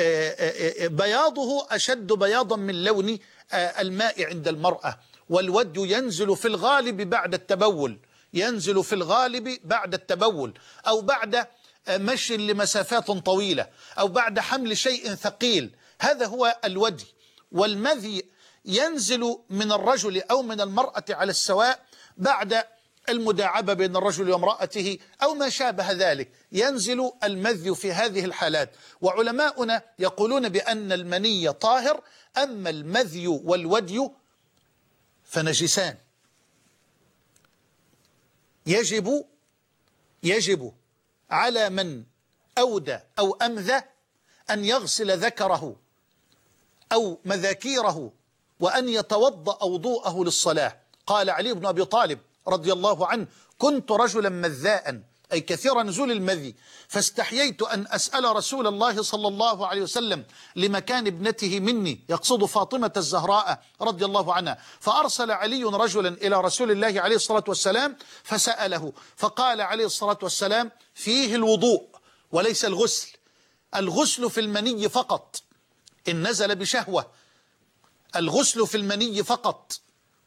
بياضه أشد بياضا من لون الماء عند المرأة. والود ينزل في الغالب بعد التبول، ينزل في الغالب بعد التبول، أو بعد مشي لمسافات طويلة، أو بعد حمل شيء ثقيل، هذا هو الودي. والمذي ينزل من الرجل أو من المرأة على السواء بعد المداعبة بين الرجل وامرأته أو ما شابه ذلك، ينزل المذي في هذه الحالات. وعلماؤنا يقولون بأن المني طاهر، أما المذي والودي فنجسان. يجب يجب على من أودى أو أمذى أن يغسل ذكره أو مذاكيره وأن يتوضأ وضوءه للصلاة. قال علي بن أبي طالب رضي الله عنه: كنت رجلا مذاء، أي كثير نزول المذي، فاستحييت أن أسأل رسول الله صلى الله عليه وسلم لمكان ابنته مني، يقصد فاطمة الزهراء رضي الله عنها، فأرسل علي رجلا إلى رسول الله عليه الصلاة والسلام فسأله، فقال عليه الصلاة والسلام: فيه الوضوء وليس الغسل، الغسل في المني فقط إن نزل بشهوة، الغسل في المني فقط،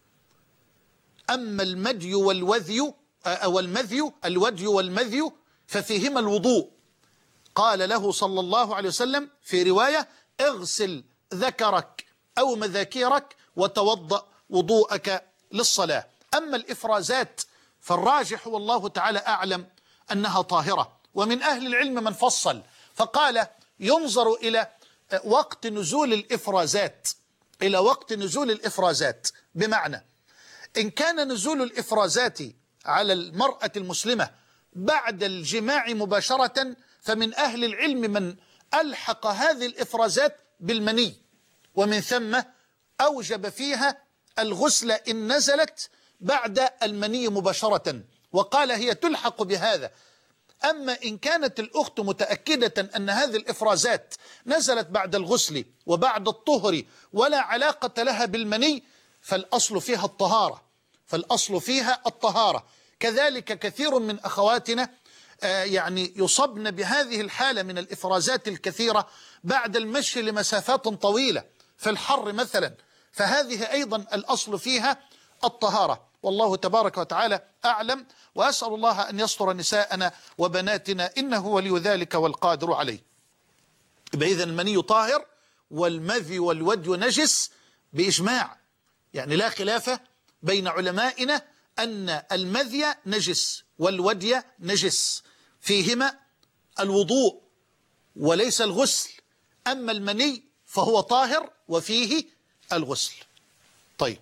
أما المدي والوذي أو المذي الودي والمذي ففيهما الوضوء. قال له صلى الله عليه وسلم في رواية: اغسل ذكرك أو مذاكيرك وتوضأ وضوءك للصلاة. أما الإفرازات فالراجح والله تعالى أعلم أنها طاهرة، ومن أهل العلم من فصل فقال ينظر إلى وقت نزول الإفرازات، إلى وقت نزول الإفرازات، بمعنى إن كان نزول الإفرازات على المرأة المسلمة بعد الجماع مباشرة فمن أهل العلم من ألحق هذه الإفرازات بالمني، ومن ثم أوجب فيها الغسل إن نزلت بعد المني مباشرة، وقال هي تلحق بهذا. أما إن كانت الأخت متأكدة أن هذه الإفرازات نزلت بعد الغسل وبعد الطهر ولا علاقة لها بالمني فالأصل فيها الطهارة، فالأصل فيها الطهارة. كذلك كثير من أخواتنا آه يعني يصبن بهذه الحالة من الإفرازات الكثيرة بعد المشي لمسافات طويلة في الحر مثلا، فهذه أيضا الأصل فيها الطهارة، والله تبارك وتعالى أعلم. وأسأل الله أن يستر نساءنا وبناتنا إنه ولي ذلك والقادر عليه. إذا المني طاهر والمذي والودي نجس بإجماع، يعني لا خلاف بين علمائنا أن المذي نجس والودي نجس، فيهما الوضوء وليس الغسل، أما المني فهو طاهر وفيه الغسل. طيب،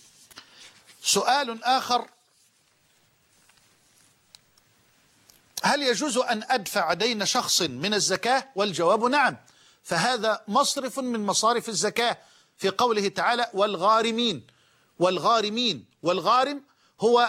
سؤال آخر: هل يجوز أن أدفع دين شخص من الزكاة؟ والجواب نعم، فهذا مصرف من مصارف الزكاة في قوله تعالى: والغارمين. والغارمين والغارم هو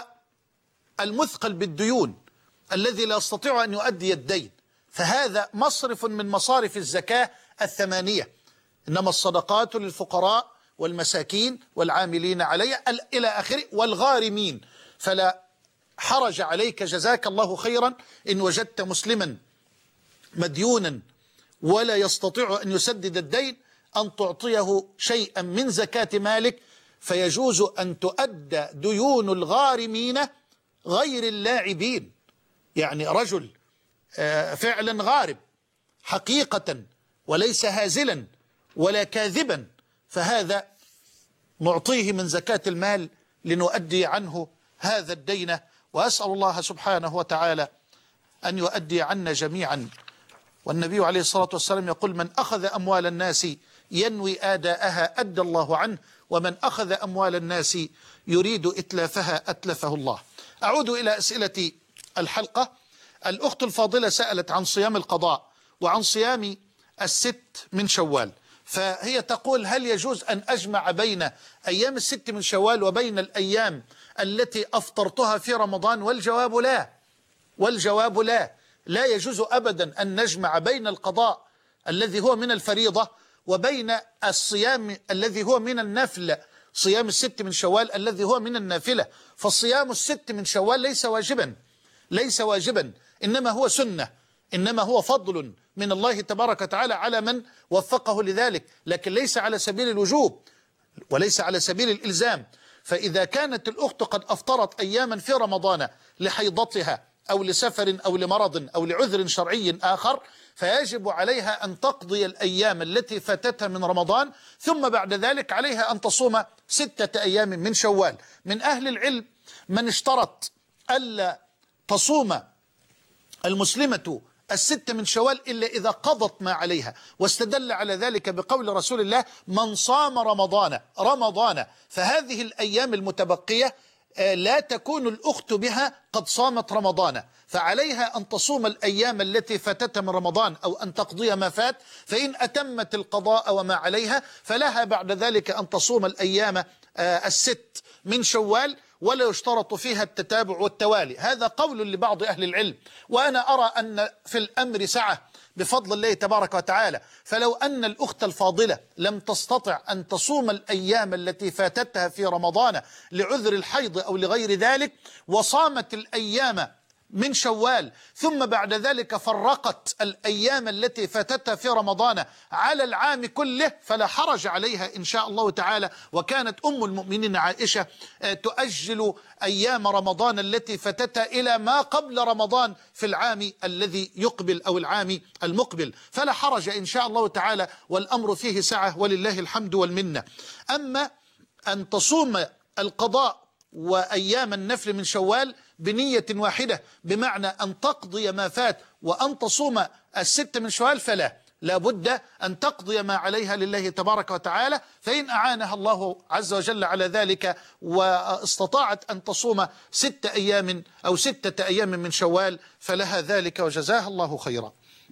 المثقل بالديون الذي لا يستطيع أن يؤدي الدين، فهذا مصرف من مصارف الزكاة الثمانية، إنما الصدقات للفقراء والمساكين والعاملين عليها إلى آخره، والغارمين. فلا حرج عليك جزاك الله خيرا إن وجدت مسلما مديونا ولا يستطيع أن يسدد الدين أن تعطيه شيئا من زكاة مالك، فيجوز أن تؤدى ديون الغارمين غير اللاعبين، يعني رجل فعلا غارب حقيقة وليس هازلا ولا كاذبا، فهذا نعطيه من زكاة المال لنؤدي عنه هذا الدين. وأسأل الله سبحانه وتعالى أن يؤدي عنا جميعا. والنبي عليه الصلاة والسلام يقول: من أخذ أموال الناس ينوي آداءها أدى الله عنه، ومن أخذ أموال الناس يريد إتلافها أتلفه الله. أعود إلى أسئلة الحلقة. الأخت الفاضلة سألت عن صيام القضاء وعن صيام الست من شوال، فهي تقول: هل يجوز أن أجمع بين أيام الست من شوال وبين الأيام التي أفطرتها في رمضان؟ والجواب لا، والجواب لا لا يجوز أبدا أن نجمع بين القضاء الذي هو من الفريضة وبين الصيام الذي هو من النفل، صيام الست من شوال الذي هو من النافلة. فالصيام الست من شوال ليس واجبا، ليس واجبا، إنما هو سنة، إنما هو فضل من الله تبارك وتعالى على من وفقه لذلك، لكن ليس على سبيل الوجوب وليس على سبيل الإلزام. فإذا كانت الأخت قد أفطرت أياما في رمضان لحيضتها أو لسفر أو لمرض أو لعذر شرعي آخر، فيجب عليها أن تقضي الأيام التي فاتتها من رمضان، ثم بعد ذلك عليها أن تصوم ستة أيام من شوال. من أهل العلم من اشترط ألا تصوم المسلمة الستة من شوال إلا إذا قضت ما عليها، واستدل على ذلك بقول رسول الله: من صام رمضان رمضان. فهذه الأيام المتبقية لا تكون الأخت بها قد صامت رمضان، فعليها أن تصوم الأيام التي فاتتها من رمضان أو أن تقضي ما فات، فإن أتمت القضاء وما عليها فلها بعد ذلك أن تصوم الأيام الست من شوال، ولا يشترط فيها التتابع والتوالي. هذا قول لبعض أهل العلم، وأنا أرى أن في الأمر سعة بفضل الله تبارك وتعالى. فلو أن الأخت الفاضلة لم تستطع أن تصوم الأيام التي فاتتها في رمضان لعذر الحيض أو لغير ذلك، وصامت الأيام من شوال ثم بعد ذلك فرقت الأيام التي فاتتها في رمضان على العام كله، فلا حرج عليها إن شاء الله تعالى. وكانت أم المؤمنين عائشة تؤجل أيام رمضان التي فاتتها إلى ما قبل رمضان في العام الذي يقبل أو العام المقبل، فلا حرج إن شاء الله تعالى، والأمر فيه سعة ولله الحمد والمنة. أما أن تصوم القضاء وأيام النفل من شوال بنية واحدة، بمعنى أن تقضي ما فات وأن تصوم الست من شوال، فلا لابد أن تقضي ما عليها لله تبارك وتعالى. فإن أعانها الله عز وجل على ذلك واستطاعت أن تصوم ست أيام أو ستة أيام من شوال فلها ذلك وجزاها الله خيرا.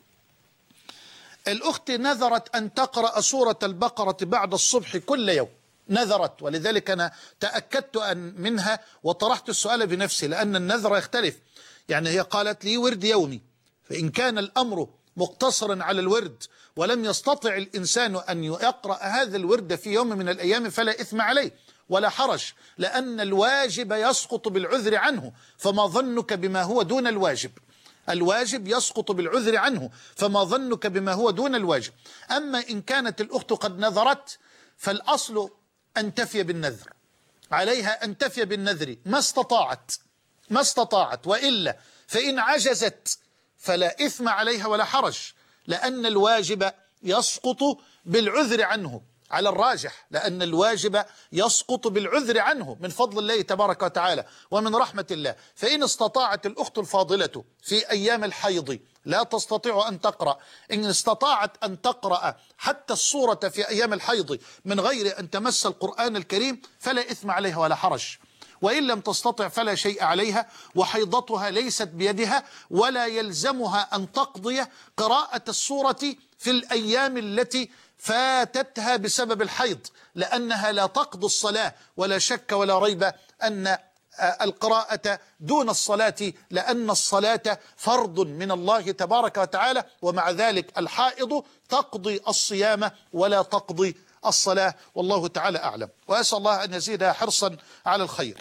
الأخت نذرت أن تقرأ سورة البقرة بعد الصبح كل يوم، نذرت، ولذلك أنا تأكدت أن منها وطرحت السؤال بنفسي، لأن النذر يختلف. يعني هي قالت لي ورد يومي، فإن كان الأمر مقتصرا على الورد ولم يستطع الإنسان أن يقرأ هذا الورد في يوم من الأيام فلا إثم عليه ولا حرج، لأن الواجب يسقط بالعذر عنه، فما ظنك بما هو دون الواجب؟ الواجب يسقط بالعذر عنه، فما ظنك بما هو دون الواجب؟ أما إن كانت الأخت قد نذرت فالأصل أن تفي بالنذر، عليها أن تفي بالنذر ما استطاعت ما استطاعت وإلا فإن عجزت فلا إثم عليها ولا حرج، لأن الواجب يسقط بالعذر عنه على الراجح، لأن الواجب يسقط بالعذر عنه من فضل الله تبارك وتعالى ومن رحمة الله. فإن استطاعت الأخت الفاضلة في أيام الحيض لا تستطيع أن تقرأ، إن استطاعت أن تقرأ حتى السورة في أيام الحيض من غير أن تمس القرآن الكريم فلا إثم عليها ولا حرج، وإن لم تستطع فلا شيء عليها، وحيضتها ليست بيدها ولا يلزمها أن تقضي قراءة السورة في الأيام التي فاتتها بسبب الحيض، لأنها لا تقضي الصلاة، ولا شك ولا ريب أن القراءة دون الصلاة، لأن الصلاة فرض من الله تبارك وتعالى، ومع ذلك الحائض تقضي الصيام ولا تقضي الصلاة، والله تعالى أعلم، وأسأل الله أن يزيدها حرصا على الخير.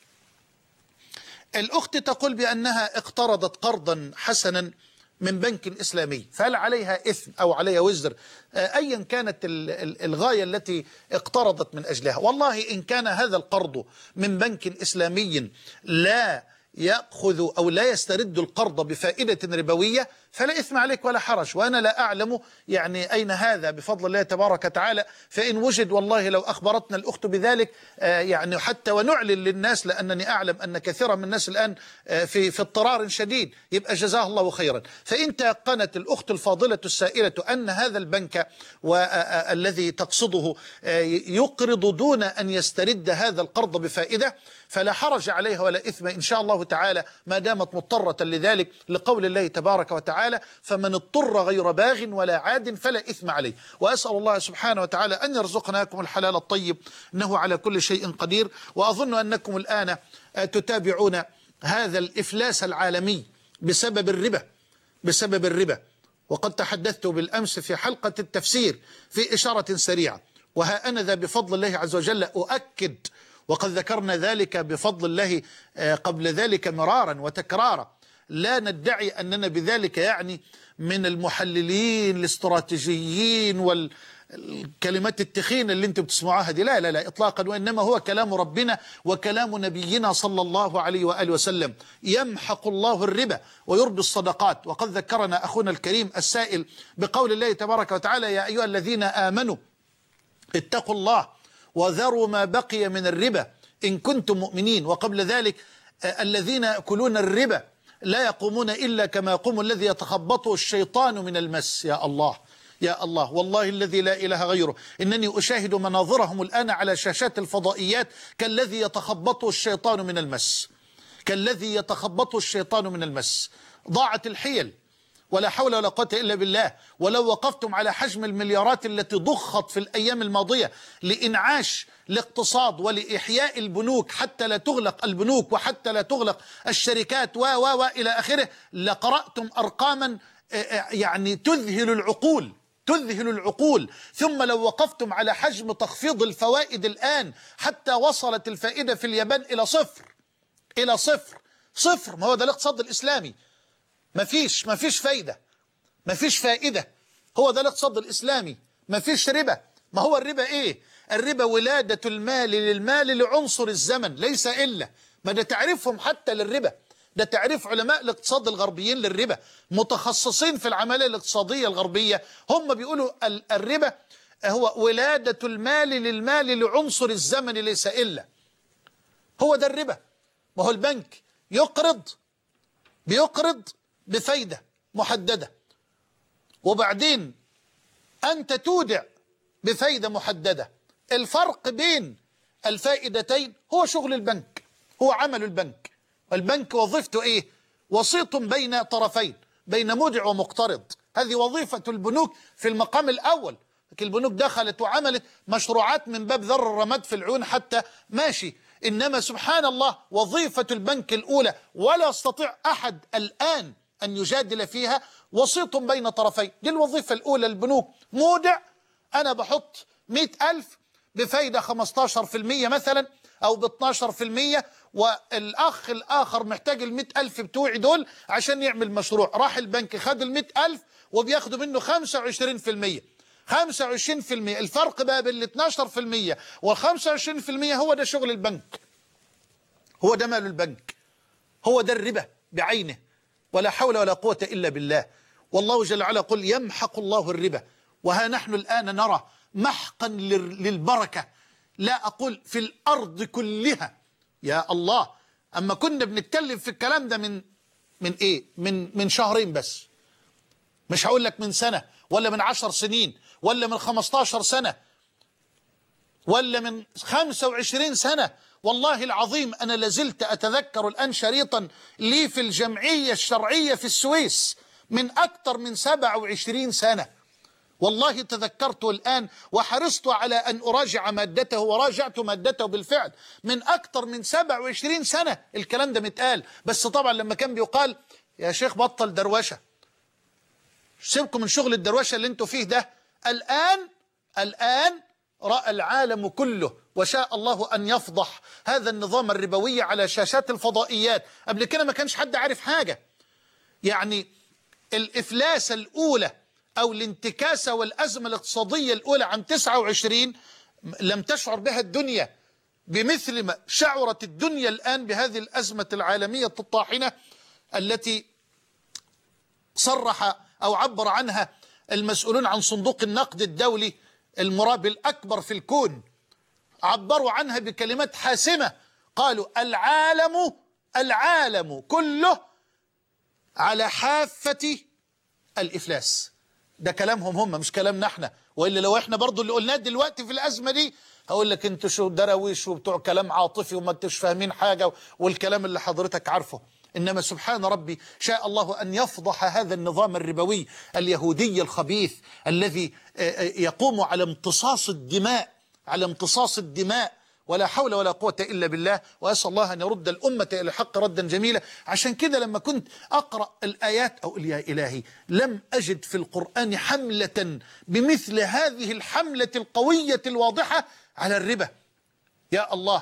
الأخت تقول بأنها اقترضت قرضا حسنا من بنك إسلامي، فهل عليها إثم أو عليها وزر أيا كانت الغاية التي اقترضت من أجلها؟ والله إن كان هذا القرض من بنك إسلامي لا يأخذ أو لا يسترد القرض بفائدة ربوية فلا إثم عليك ولا حرج، وأنا لا أعلم يعني أين هذا بفضل الله تبارك وتعالى، فإن وجد والله لو أخبرتنا الأخت بذلك يعني حتى ونعلن للناس، لأنني أعلم أن كثيرا من الناس الآن في في اضطرار شديد، يبقى جزاه الله خيرا. فإن تيقنت الأخت الفاضلة السائلة أن هذا البنك والذي تقصده يقرض دون أن يسترد هذا القرض بفائدة فلا حرج عليها ولا إثم إن شاء الله تعالى، ما دامت مضطرة لذلك، لقول الله تبارك وتعالى: فمن اضطر غير باغ ولا عاد فلا إثم عليه. وأسأل الله سبحانه وتعالى أن يرزقناكم الحلال الطيب، إنه على كل شيء قدير. وأظن أنكم الآن تتابعون هذا الإفلاس العالمي بسبب الربا بسبب الربا وقد تحدثت بالأمس في حلقة التفسير في إشارة سريعة، وها أنا ذا بفضل الله عز وجل أؤكد، وقد ذكرنا ذلك بفضل الله قبل ذلك مرارا وتكرارا، لا ندعي أننا بذلك يعني من المحللين الاستراتيجيين والكلمات التخينة اللي انتم بتسمعوها دي، لا لا لا إطلاقا، وإنما هو كلام ربنا وكلام نبينا صلى الله عليه وآله وسلم: يمحق الله الربا ويربي الصدقات. وقد ذكرنا أخونا الكريم السائل بقول الله تبارك وتعالى: يا أيها الذين آمنوا اتقوا الله وذروا ما بقي من الربا إن كنتم مؤمنين. وقبل ذلك: الذين يأكلون الربا لا يقومون إلا كما يقوم الذي يتخبطه الشيطان من المس. يا الله يا الله، والله الذي لا إله غيره، إنني أشاهد مناظرهم الآن على شاشات الفضائيات كالذي يتخبطه الشيطان من المس. كالذي يتخبطه الشيطان من المس. ضاعت الحيل، ولا حول ولا قوة إلا بالله. ولو وقفتم على حجم المليارات التي ضخت في الأيام الماضية لإنعاش الاقتصاد ولإحياء البنوك حتى لا تغلق البنوك وحتى لا تغلق الشركات و و و إلى آخره، لقرأتم أرقاما يعني تذهل العقول تذهل العقول. ثم لو وقفتم على حجم تخفيض الفوائد الآن حتى وصلت الفائدة في اليابان إلى صفر إلى صفر صفر. ما هو ده الاقتصاد الإسلامي، ما فيش ما فيش فايدة، ما فيش فائدة. هو ده الاقتصاد الإسلامي، ما فيش ربا. ما هو الربا إيه؟ الربا ولادة المال للمال لعنصر الزمن، ليس إلا. ما ده تعريفهم حتى للربا، ده تعريف علماء الاقتصاد الغربيين للربا، متخصصين في العملية الاقتصادية الغربية. هم بيقولوا الربا هو ولادة المال للمال لعنصر الزمن ليس إلا. هو ده الربا. ما هو البنك يقرض بيقرض بفايدة محددة، وبعدين أنت تودع بفايدة محددة. الفرق بين الفائدتين هو شغل البنك، هو عمل البنك. البنك وظيفته إيه؟ وسيط بين طرفين، بين مودع ومقترض. هذه وظيفة البنوك في المقام الأول. لكن البنوك دخلت وعملت مشروعات من باب ذر الرماد في العيون حتى ماشي. إنما سبحان الله وظيفة البنك الأولى ولا يستطيع أحد الآن أن يجادل فيها، وسيط بين طرفين. دي الوظيفة الأولى البنوك. مودع، أنا بحط مئة ألف بفايدة خمستاشر في المية مثلا أو ب اثناشر في المية، والأخ الآخر محتاج المئة ألف بتوعي دول عشان يعمل مشروع. راح البنك خد المئة ألف وبياخدوا منه خمسة وعشرين في المية خمسة وعشرين في المية. الفرق بقى بين ال اثناشر في المية وال خمسة وعشرين في المية هو ده شغل البنك، هو ده مال البنك، هو ده الربا بعينه. ولا حول ولا قوة إلا بالله. والله جل وعلا قل يمحق الله الربا. وها نحن الآن نرى محقا للبركة، لا أقول في الأرض كلها. يا الله، أما كنا بنتكلم في الكلام ده من من إيه؟ من من شهرين بس، مش هقول لك من سنة ولا من عشر سنين ولا من خمستاشر سنة ولا من خمسة وعشرين سنة. والله العظيم أنا لازلت أتذكر الآن شريطا لي في الجمعية الشرعية في السويس من أكثر من سبع وعشرين سنة. والله تذكرته الآن وحرصت على أن أراجع مادته، وراجعت مادته بالفعل. من أكثر من سبع وعشرين سنة الكلام ده متقال. بس طبعا لما كان بيقال يا شيخ بطل دروشة، سيبكم من شغل الدروشة اللي انتوا فيه ده. الآن الآن رأى العالم كله وشاء الله أن يفضح هذا النظام الربوي على شاشات الفضائيات. قبل كده ما كانش حد عارف حاجة. يعني الإفلاس الأولى أو الانتكاسة والأزمة الاقتصادية الأولى عام تسعة وعشرين لم تشعر بها الدنيا بمثل ما شعرت الدنيا الآن بهذه الأزمة العالمية الطاحنة التي صرح أو عبر عنها المسؤولون عن صندوق النقد الدولي المرابي الأكبر في الكون. عبروا عنها بكلمات حاسمة، قالوا العالم العالم كله على حافة الإفلاس. ده كلامهم هم مش كلامنا احنا. وإلا لو احنا برضو اللي قلناه دلوقتي في الأزمة دي هقول لك انتوا شو درويش وبتوع كلام عاطفي وما انتوش فاهمين حاجة والكلام اللي حضرتك عارفه. إنما سبحان ربي شاء الله أن يفضح هذا النظام الربوي اليهودي الخبيث الذي يقوم على امتصاص الدماء على امتصاص الدماء. ولا حول ولا قوة إلا بالله. وأسأل الله أن يرد الأمة إلى الحق ردا جميلا. عشان كده لما كنت أقرأ الآيات أقول يا إلهي لم أجد في القرآن حملة بمثل هذه الحملة القوية الواضحة على الربا. يا الله،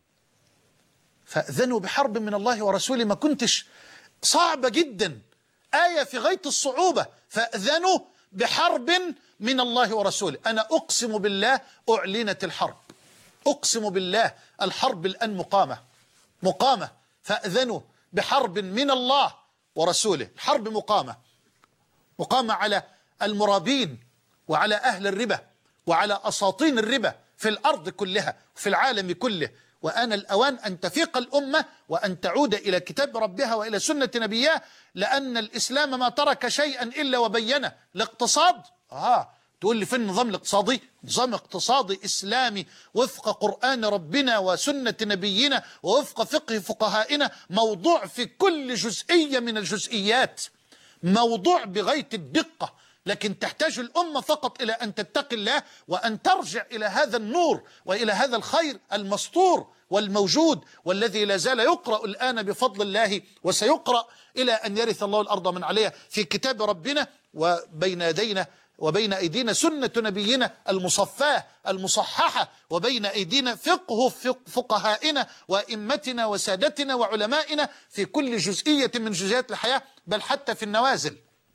فأذنوا بحرب من الله ورسوله. ما كنتش صعبة جدا، آية في غاية الصعوبة. فأذنوا بحرب من الله ورسوله. أنا أقسم بالله أعلنت الحرب، أقسم بالله الحرب الآن مقامة مقامة. فأذنوا بحرب من الله ورسوله. الحرب مقامة مقامة على المرابين وعلى أهل الربا وعلى أساطين الربا في الأرض كلها وفي العالم كله. وآن الأوان أن تفيق الأمة وأن تعود إلى كتاب ربها وإلى سنة نبيها، لأن الإسلام ما ترك شيئا إلا وبينه. الاقتصاد آه تقول لي في النظام الاقتصادي، نظام اقتصادي إسلامي وفق قرآن ربنا وسنة نبينا ووفق فقه فقهائنا، موضوع في كل جزئية من الجزئيات، موضوع بغاية الدقة، لكن تحتاج الأمة فقط إلى أن تتقي الله وأن ترجع إلى هذا النور وإلى هذا الخير المسطور والموجود والذي لا زال يقرأ الآن بفضل الله وسيقرأ إلى أن يرث الله الأرض من عليها في كتاب ربنا، وبين يدينا وبين أيدينا سنة نبينا المصفاة المصححة، وبين أيدينا فقه فقهائنا وإمتنا وسادتنا وعلمائنا في كل جزئية من جزئيات الحياة، بل حتى في النوازل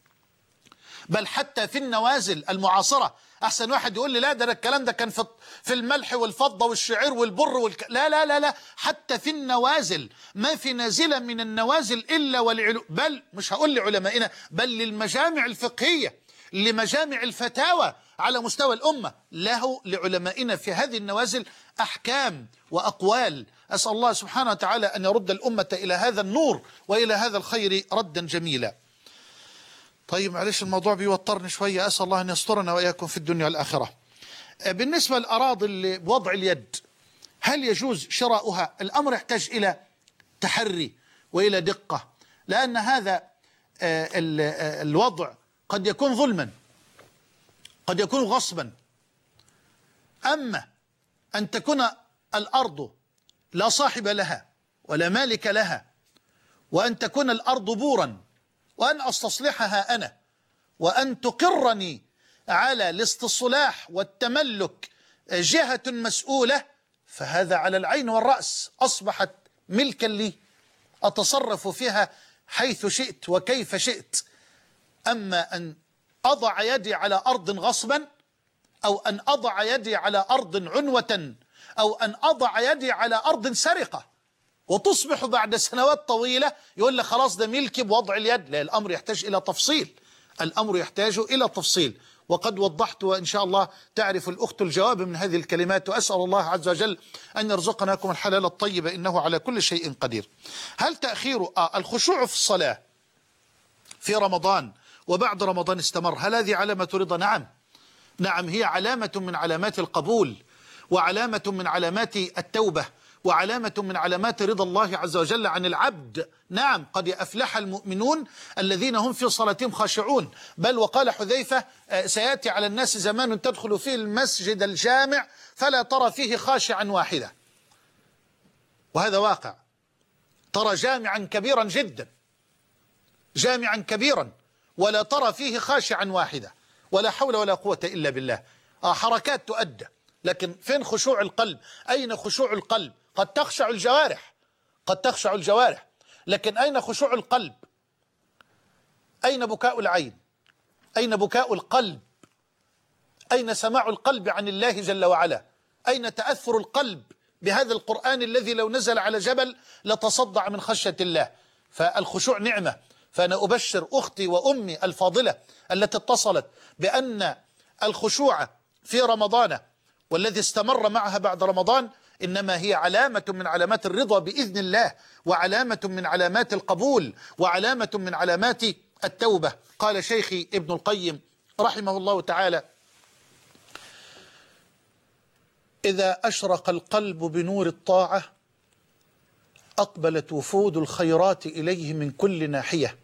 بل حتى في النوازل المعاصرة. أحسن واحد يقول لي لا ده الكلام ده كان في في الملح والفضة والشعير والبر والك... لا لا لا لا حتى في النوازل، ما في نازلة من النوازل إلا والعلو، بل مش هقول لعلمائنا بل للمجامع الفقهية، لمجامع الفتاوى على مستوى الأمة، له لعلمائنا في هذه النوازل أحكام وأقوال. أسأل الله سبحانه وتعالى أن يرد الأمة إلى هذا النور وإلى هذا الخير ردا جميلا. طيب معلش الموضوع بيوترني شوية، أسأل الله أن يسترنا وإياكم في الدنيا والآخرة. بالنسبة للأراضي اللي بوضع اليد، هل يجوز شراؤها؟ الأمر يحتاج إلى تحري وإلى دقة، لأن هذا الوضع قد يكون ظلما، قد يكون غصبا. أما أن تكون الأرض لا صاحب لها ولا مالك لها، وأن تكون الأرض بورا، وأن أستصلحها أنا، وأن تقرني على الاستصلاح والتملك جهة مسؤولة، فهذا على العين والرأس، أصبحت ملكا لي أتصرف فيها حيث شئت وكيف شئت. أما أن أضع يدي على أرض غصبا، أو أن أضع يدي على أرض عنوة، أو أن أضع يدي على أرض سرقة، وتصبح بعد سنوات طويلة يقول لك خلاص ده ملكي بوضع اليد. لا، الأمر يحتاج إلى تفصيل، الأمر يحتاج إلى تفصيل، وقد وضحت وإن شاء الله تعرف الأخت الجواب من هذه الكلمات. وأسأل الله عز وجل أن يرزقناكم الحلال الطيب إنه على كل شيء قدير. هل تأخير آه الخشوع في الصلاة في رمضان وبعد رمضان استمر، هل هذه علامة رضا؟ نعم نعم، هي علامة من علامات القبول، وعلامة من علامات التوبة، وعلامة من علامات رضا الله عز وجل عن العبد. نعم، قد أفلح المؤمنون الذين هم في صلاتهم خاشعون. بل وقال حذيفة سيأتي على الناس زمان تدخل فيه المسجد الجامع فلا ترى فيه خاشعا واحدا، وهذا واقع. ترى جامعا كبيرا جدا، جامعا كبيرا، ولا ترى فيه خاشعا واحدا، ولا حول ولا قوة إلا بالله. آه حركات تؤدى، لكن فين خشوع القلب؟ أين خشوع القلب؟ قد تخشع الجوارح، قد تخشع الجوارح، لكن أين خشوع القلب؟ أين بكاء العين؟ أين بكاء القلب؟ أين سماع القلب عن الله جل وعلا؟ أين تأثر القلب بهذا القرآن الذي لو نزل على جبل لتصدع من خشية الله؟ فالخشوع نعمة. فأنا أبشر أختي وأمي الفاضلة التي اتصلت بأن الخشوع في رمضان والذي استمر معها بعد رمضان إنما هي علامة من علامات الرضا بإذن الله، وعلامة من علامات القبول، وعلامة من علامات التوبة. قال شيخي ابن القيم رحمه الله تعالى: إذا أشرق القلب بنور الطاعة أقبلت وفود الخيرات إليه من كل ناحية.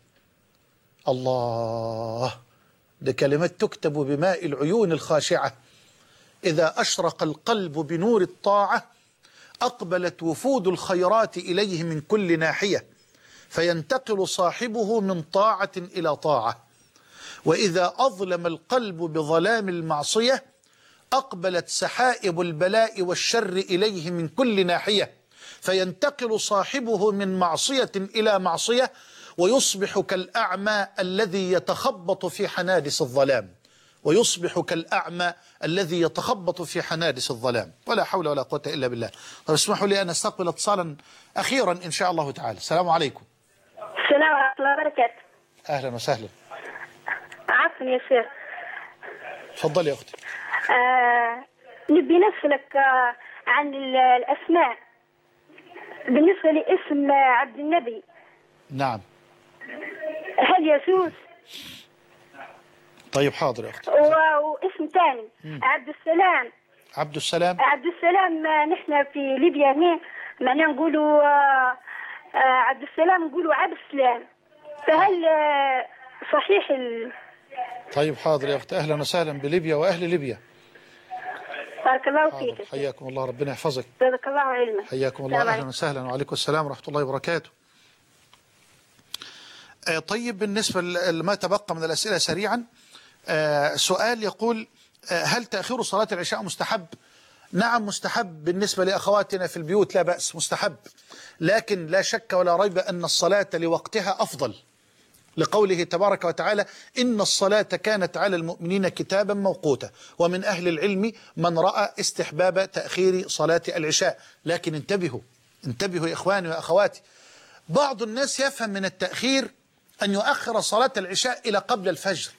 الله، ده كلمات تكتب بماء العيون الخاشعة. إذا أشرق القلب بنور الطاعة أقبلت وفود الخيرات إليه من كل ناحية، فينتقل صاحبه من طاعة إلى طاعة. وإذا أظلم القلب بظلام المعصية أقبلت سحائب البلاء والشر إليه من كل ناحية، فينتقل صاحبه من معصية إلى معصية، ويصبح كالأعمى الذي يتخبط في حنادس الظلام، ويصبح كالأعمى الذي يتخبط في حنادس الظلام. ولا حول ولا قوة إلا بالله. طيب اسمحوا لي أن أستقبل اتصالا أخيرا إن شاء الله تعالى. السلام عليكم. السلام ورحمة الله وبركاته. أهلا وسهلا. عفوا يا شيخ. تفضل يا أختي. آه نبي نسألك آه عن الأسماء بالنسبة لاسم عبد النبي. نعم. هل يجوز طيب حاضر يا أختي. واسم ثاني عبد السلام. عبد السلام عبد السلام نحن في ليبيا هنا معناها نقولوا عبد السلام نقولوا عبد السلام، فهل صحيح ال... طيب حاضر يا أختي، أهلا وسهلا بليبيا وأهل ليبيا. بارك الله فيك. حياكم الله، ربنا يحفظك. جزاك الله علما. حياكم الله، أهلا وسهلا، وعليكم السلام ورحمة الله وبركاته. آه طيب، بالنسبة لما تبقى من الأسئلة سريعا، آه سؤال يقول: آه هل تأخير صلاة العشاء مستحب؟ نعم مستحب بالنسبة لأخواتنا في البيوت، لا بأس، مستحب، لكن لا شك ولا ريب أن الصلاة لوقتها أفضل، لقوله تبارك وتعالى: إن الصلاة كانت على المؤمنين كتابا موقوتا. ومن أهل العلم من رأى استحباب تأخير صلاة العشاء. لكن انتبهوا انتبهوا يا إخواني وأخواتي، بعض الناس يفهم من التأخير أن يؤخر صلاة العشاء إلى قبل الفجر.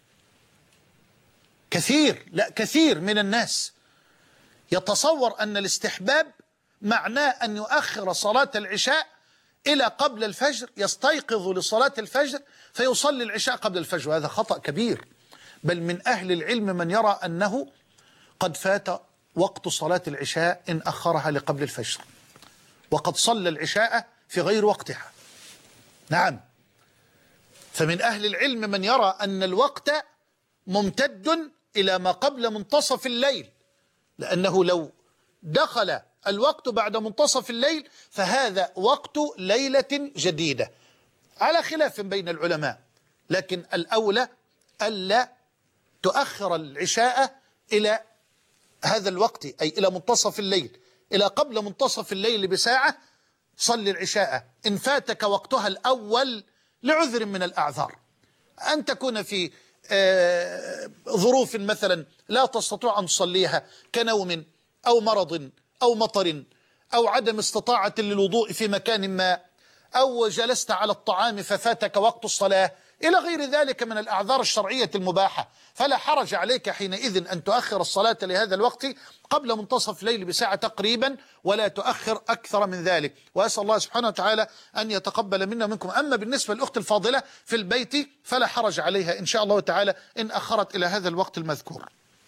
كثير لا كثير من الناس يتصور أن الاستحباب معناه أن يؤخر صلاة العشاء إلى قبل الفجر، يستيقظ لصلاة الفجر فيصلي العشاء قبل الفجر، وهذا خطأ كبير. بل من أهل العلم من يرى أنه قد فات وقت صلاة العشاء إن أخرها لقبل الفجر، وقد صلى العشاء في غير وقتها. نعم، فمن أهل العلم من يرى أن الوقت ممتد إلى ما قبل منتصف الليل، لأنه لو دخل الوقت بعد منتصف الليل فهذا وقت ليلة جديدة، على خلاف بين العلماء. لكن الأولى ألا تؤخر العشاء إلى هذا الوقت، أي إلى منتصف الليل، إلى قبل منتصف الليل بساعة صلي العشاء إن فاتك وقتها الأول لعذر من الأعذار، أن تكون في آه ظروف مثلا لا تستطيع أن تصليها كنوم أو مرض أو مطر أو عدم استطاعة للوضوء في مكان ما، أو جلست على الطعام ففاتك وقت الصلاة، إلى غير ذلك من الأعذار الشرعية المباحة، فلا حرج عليك حينئذ أن تؤخر الصلاة لهذا الوقت قبل منتصف الليل بساعة تقريبا، ولا تؤخر أكثر من ذلك. وأسأل الله سبحانه وتعالى أن يتقبل منا ومنكم. أما بالنسبة للأخت الفاضلة في البيت فلا حرج عليها إن شاء الله تعالى إن أخرت إلى هذا الوقت المذكور.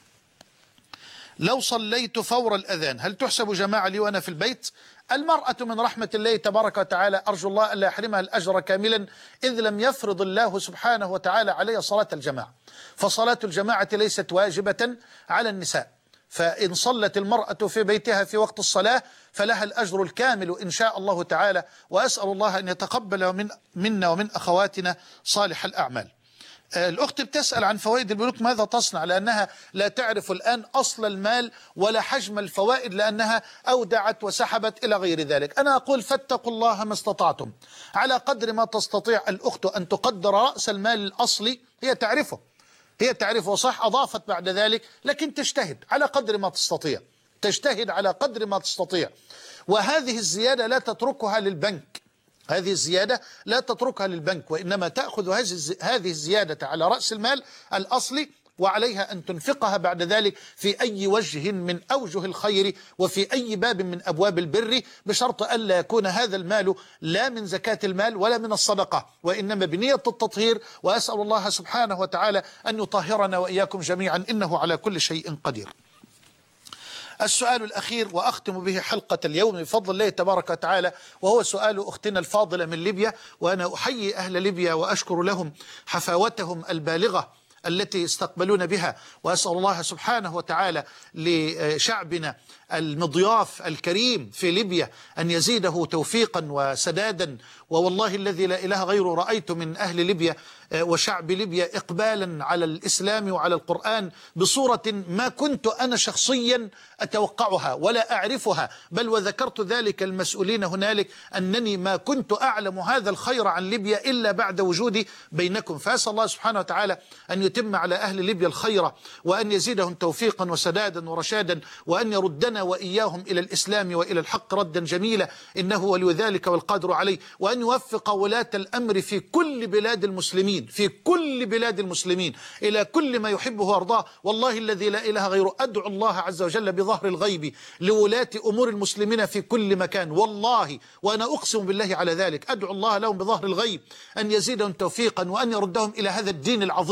لو صليت فور الأذان هل تحسب جماعة لي وأنا في البيت؟ المرأة من رحمة الله تبارك وتعالى، أرجو الله ألا يحرمها الأجر كاملا، إذ لم يفرض الله سبحانه وتعالى عليها صلاة الجماعة، فصلاة الجماعة ليست واجبة على النساء، فإن صلت المرأة في بيتها في وقت الصلاة فلها الأجر الكامل إن شاء الله تعالى. وأسأل الله أن يتقبل من منا ومن أخواتنا صالح الأعمال. الأخت بتسأل عن فوائد البنوك، ماذا تصنع؟ لأنها لا تعرف الآن أصل المال ولا حجم الفوائد، لأنها أودعت وسحبت إلى غير ذلك. أنا أقول فاتقوا الله ما استطعتم، على قدر ما تستطيع الأخت أن تقدر رأس المال الأصلي، هي تعرفه هي تعرفه صح، أضافت بعد ذلك، لكن تجتهد على قدر ما تستطيع تجتهد على قدر ما تستطيع وهذه الزيادة لا تتركها للبنك، هذه الزيادة لا تتركها للبنك، وإنما تأخذ هذه الزيادة على رأس المال الأصلي، وعليها أن تنفقها بعد ذلك في أي وجه من أوجه الخير وفي أي باب من أبواب البر، بشرط ألا يكون هذا المال لا من زكاة المال ولا من الصدقة، وإنما بنية التطهير. وأسأل الله سبحانه وتعالى أن يطهرنا وإياكم جميعا، إنه على كل شيء قدير. السؤال الأخير وأختم به حلقة اليوم بفضل الله تبارك وتعالى، وهو سؤال أختنا الفاضلة من ليبيا، وأنا أحيي أهل ليبيا وأشكر لهم حفاوتهم البالغة التي استقبلون بها، وأسأل الله سبحانه وتعالى لشعبنا المضياف الكريم في ليبيا أن يزيده توفيقا وسدادا. ووالله الذي لا إله غيره رأيت من أهل ليبيا وشعب ليبيا إقبالا على الإسلام وعلى القرآن بصورة ما كنت أنا شخصيا أتوقعها ولا أعرفها، بل وذكرت ذلك المسؤولين هنالك أنني ما كنت أعلم هذا الخير عن ليبيا إلا بعد وجودي بينكم. فأسأل الله سبحانه وتعالى أن يتم على أهل ليبيا الخير، وأن يزيدهم توفيقا وسدادا ورشادا، وأن يردنا وإياهم إلى الإسلام وإلى الحق ردا جميلا، إنه ولي ذلك والقادر عليه. وأن يوفق ولاة الأمر في كل بلاد المسلمين في كل بلاد المسلمين إلى كل ما يحبه وأرضاه. والله الذي لا إله غيره أدعو الله عز وجل بظهر الغيب لولاة أمور المسلمين في كل مكان، والله وأنا أقسم بالله على ذلك، أدعو الله لهم بظهر الغيب أن يزيدهم توفيقا وأن يردهم إلى هذا الدين العظيم ردا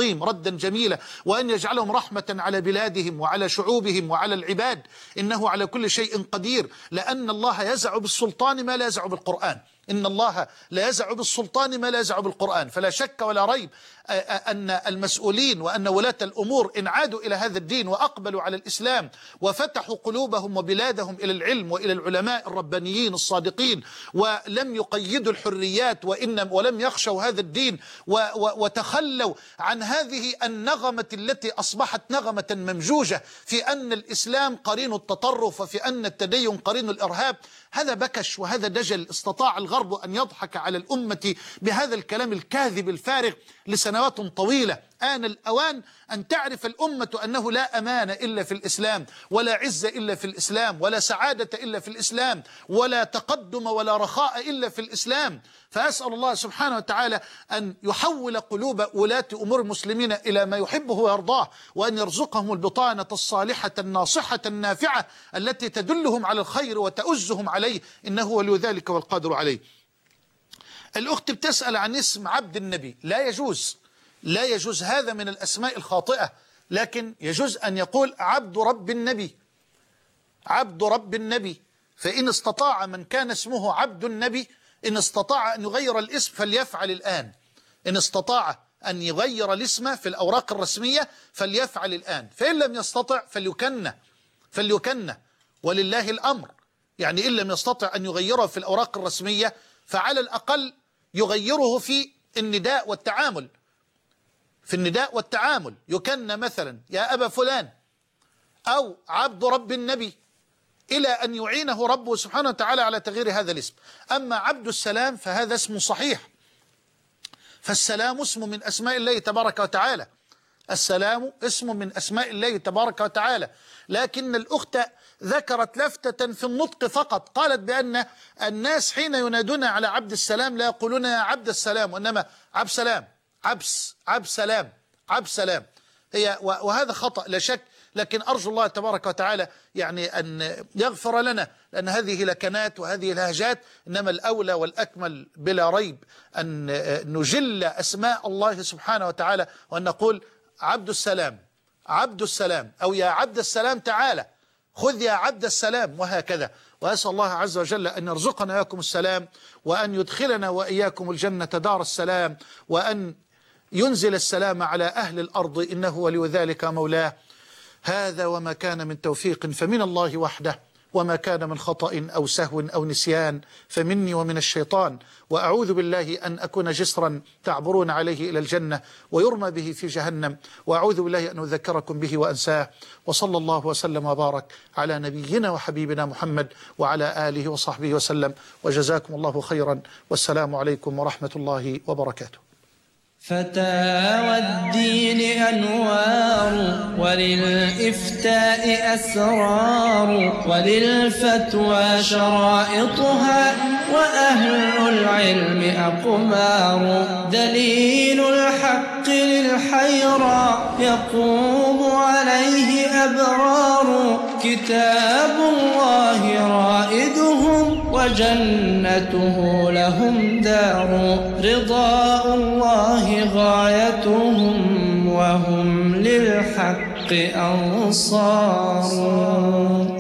مردا جميلا، وأن يجعلهم رحمة على بلادهم وعلى شعوبهم وعلى العباد، إنه على كل شيء قدير، لأن الله يزع بالسلطان ما لا يزع بالقرآن. إن الله لا يزع بالسلطان ما لا يزع بالقرآن. فلا شك ولا ريب أن المسؤولين وأن ولاة الأمور إن عادوا إلى هذا الدين وأقبلوا على الإسلام وفتحوا قلوبهم وبلادهم إلى العلم وإلى العلماء الربانيين الصادقين، ولم يقيدوا الحريات وإن ولم يخشوا هذا الدين وتخلوا عن هذه النغمة التي أصبحت نغمة ممجوجة في أن الإسلام قرين التطرف وفي أن التدين قرين الإرهاب، هذا بكش وهذا دجل. استطاع الغرب أن يضحك على الأمة بهذا الكلام الكاذب الفارغ لسنوات طويلة. آن الأوان أن تعرف الأمة أنه لا أمان إلا في الإسلام، ولا عزة إلا في الإسلام، ولا سعادة إلا في الإسلام، ولا تقدم ولا رخاء إلا في الإسلام. فأسأل الله سبحانه وتعالى أن يحول قلوب ولاة أمور المسلمين إلى ما يحبه ويرضاه، وأن يرزقهم البطانة الصالحة الناصحة النافعة التي تدلهم على الخير وتؤزهم عليه، إنه ولي ذلك والقادر عليه. الأخت بتسأل عن اسم عبد النبي. لا يجوز، لا يجوز، هذا من الأسماء الخاطئة، لكن يجوز أن يقول عبد رب النبي، عبد رب النبي. فإن استطاع من كان اسمه عبد النبي، إن استطاع أن يغير الاسم فليفعل الآن. إن استطاع أن يغير الاسم في الأوراق الرسمية فليفعل الآن، فإن لم يستطع فليكن فليكن ولله الأمر. يعني إن لم يستطع أن يغيره في الأوراق الرسمية فعلى الأقل يغيره في النداء والتعامل، في النداء والتعامل يكن مثلا يا أبا فلان أو عبد رب النبي، إلى أن يعينه ربه سبحانه وتعالى على تغيير هذا الاسم. أما عبد السلام فهذا اسم صحيح، فالسلام اسم من أسماء الله تبارك وتعالى، السلام اسم من أسماء الله تبارك وتعالى. لكن الأخت ذكرت لفتة في النطق فقط، قالت بأن الناس حين ينادون على عبد السلام لا يقولون يا عبد السلام، وإنما عبد سلام، عبس، عبد سلام، عبد سلام. هي وهذا خطأ لا شك، لكن أرجو الله تبارك وتعالى يعني أن يغفر لنا، لأن هذه لكنات وهذه لهجات، إنما الأولى والأكمل بلا ريب أن نجل أسماء الله سبحانه وتعالى، وأن نقول عبد السلام، عبد السلام، أو يا عبد السلام تعالى، خذ يا عبد السلام، وهكذا. وأسأل الله عز وجل أن يرزقنا وإياكم السلام، وأن يدخلنا وإياكم الجنة دار السلام، وأن ينزل السلام على أهل الأرض، إنه ولي ذلك مولاه. هذا وما كان من توفيق فمن الله وحده، وما كان من خطأ أو سهو أو نسيان فمني ومن الشيطان، وأعوذ بالله أن أكون جسرا تعبرون عليه إلى الجنة ويرمى به في جهنم، وأعوذ بالله أن أذكركم به وأنساه. وصلى الله وسلم وبارك على نبينا وحبيبنا محمد وعلى آله وصحبه وسلم، وجزاكم الله خيرا، والسلام عليكم ورحمة الله وبركاته. فتاوى الدين أنوار، وللإفتاء أسرار، وللفتوى شرائطها، وأهل العلم أقمار. دليل الحق للحيرى يقوم عليه أبرار، كتاب الله رائدهم، وجنته لهم دار. رضاء الله غايتهم، وهم للحق أنصار.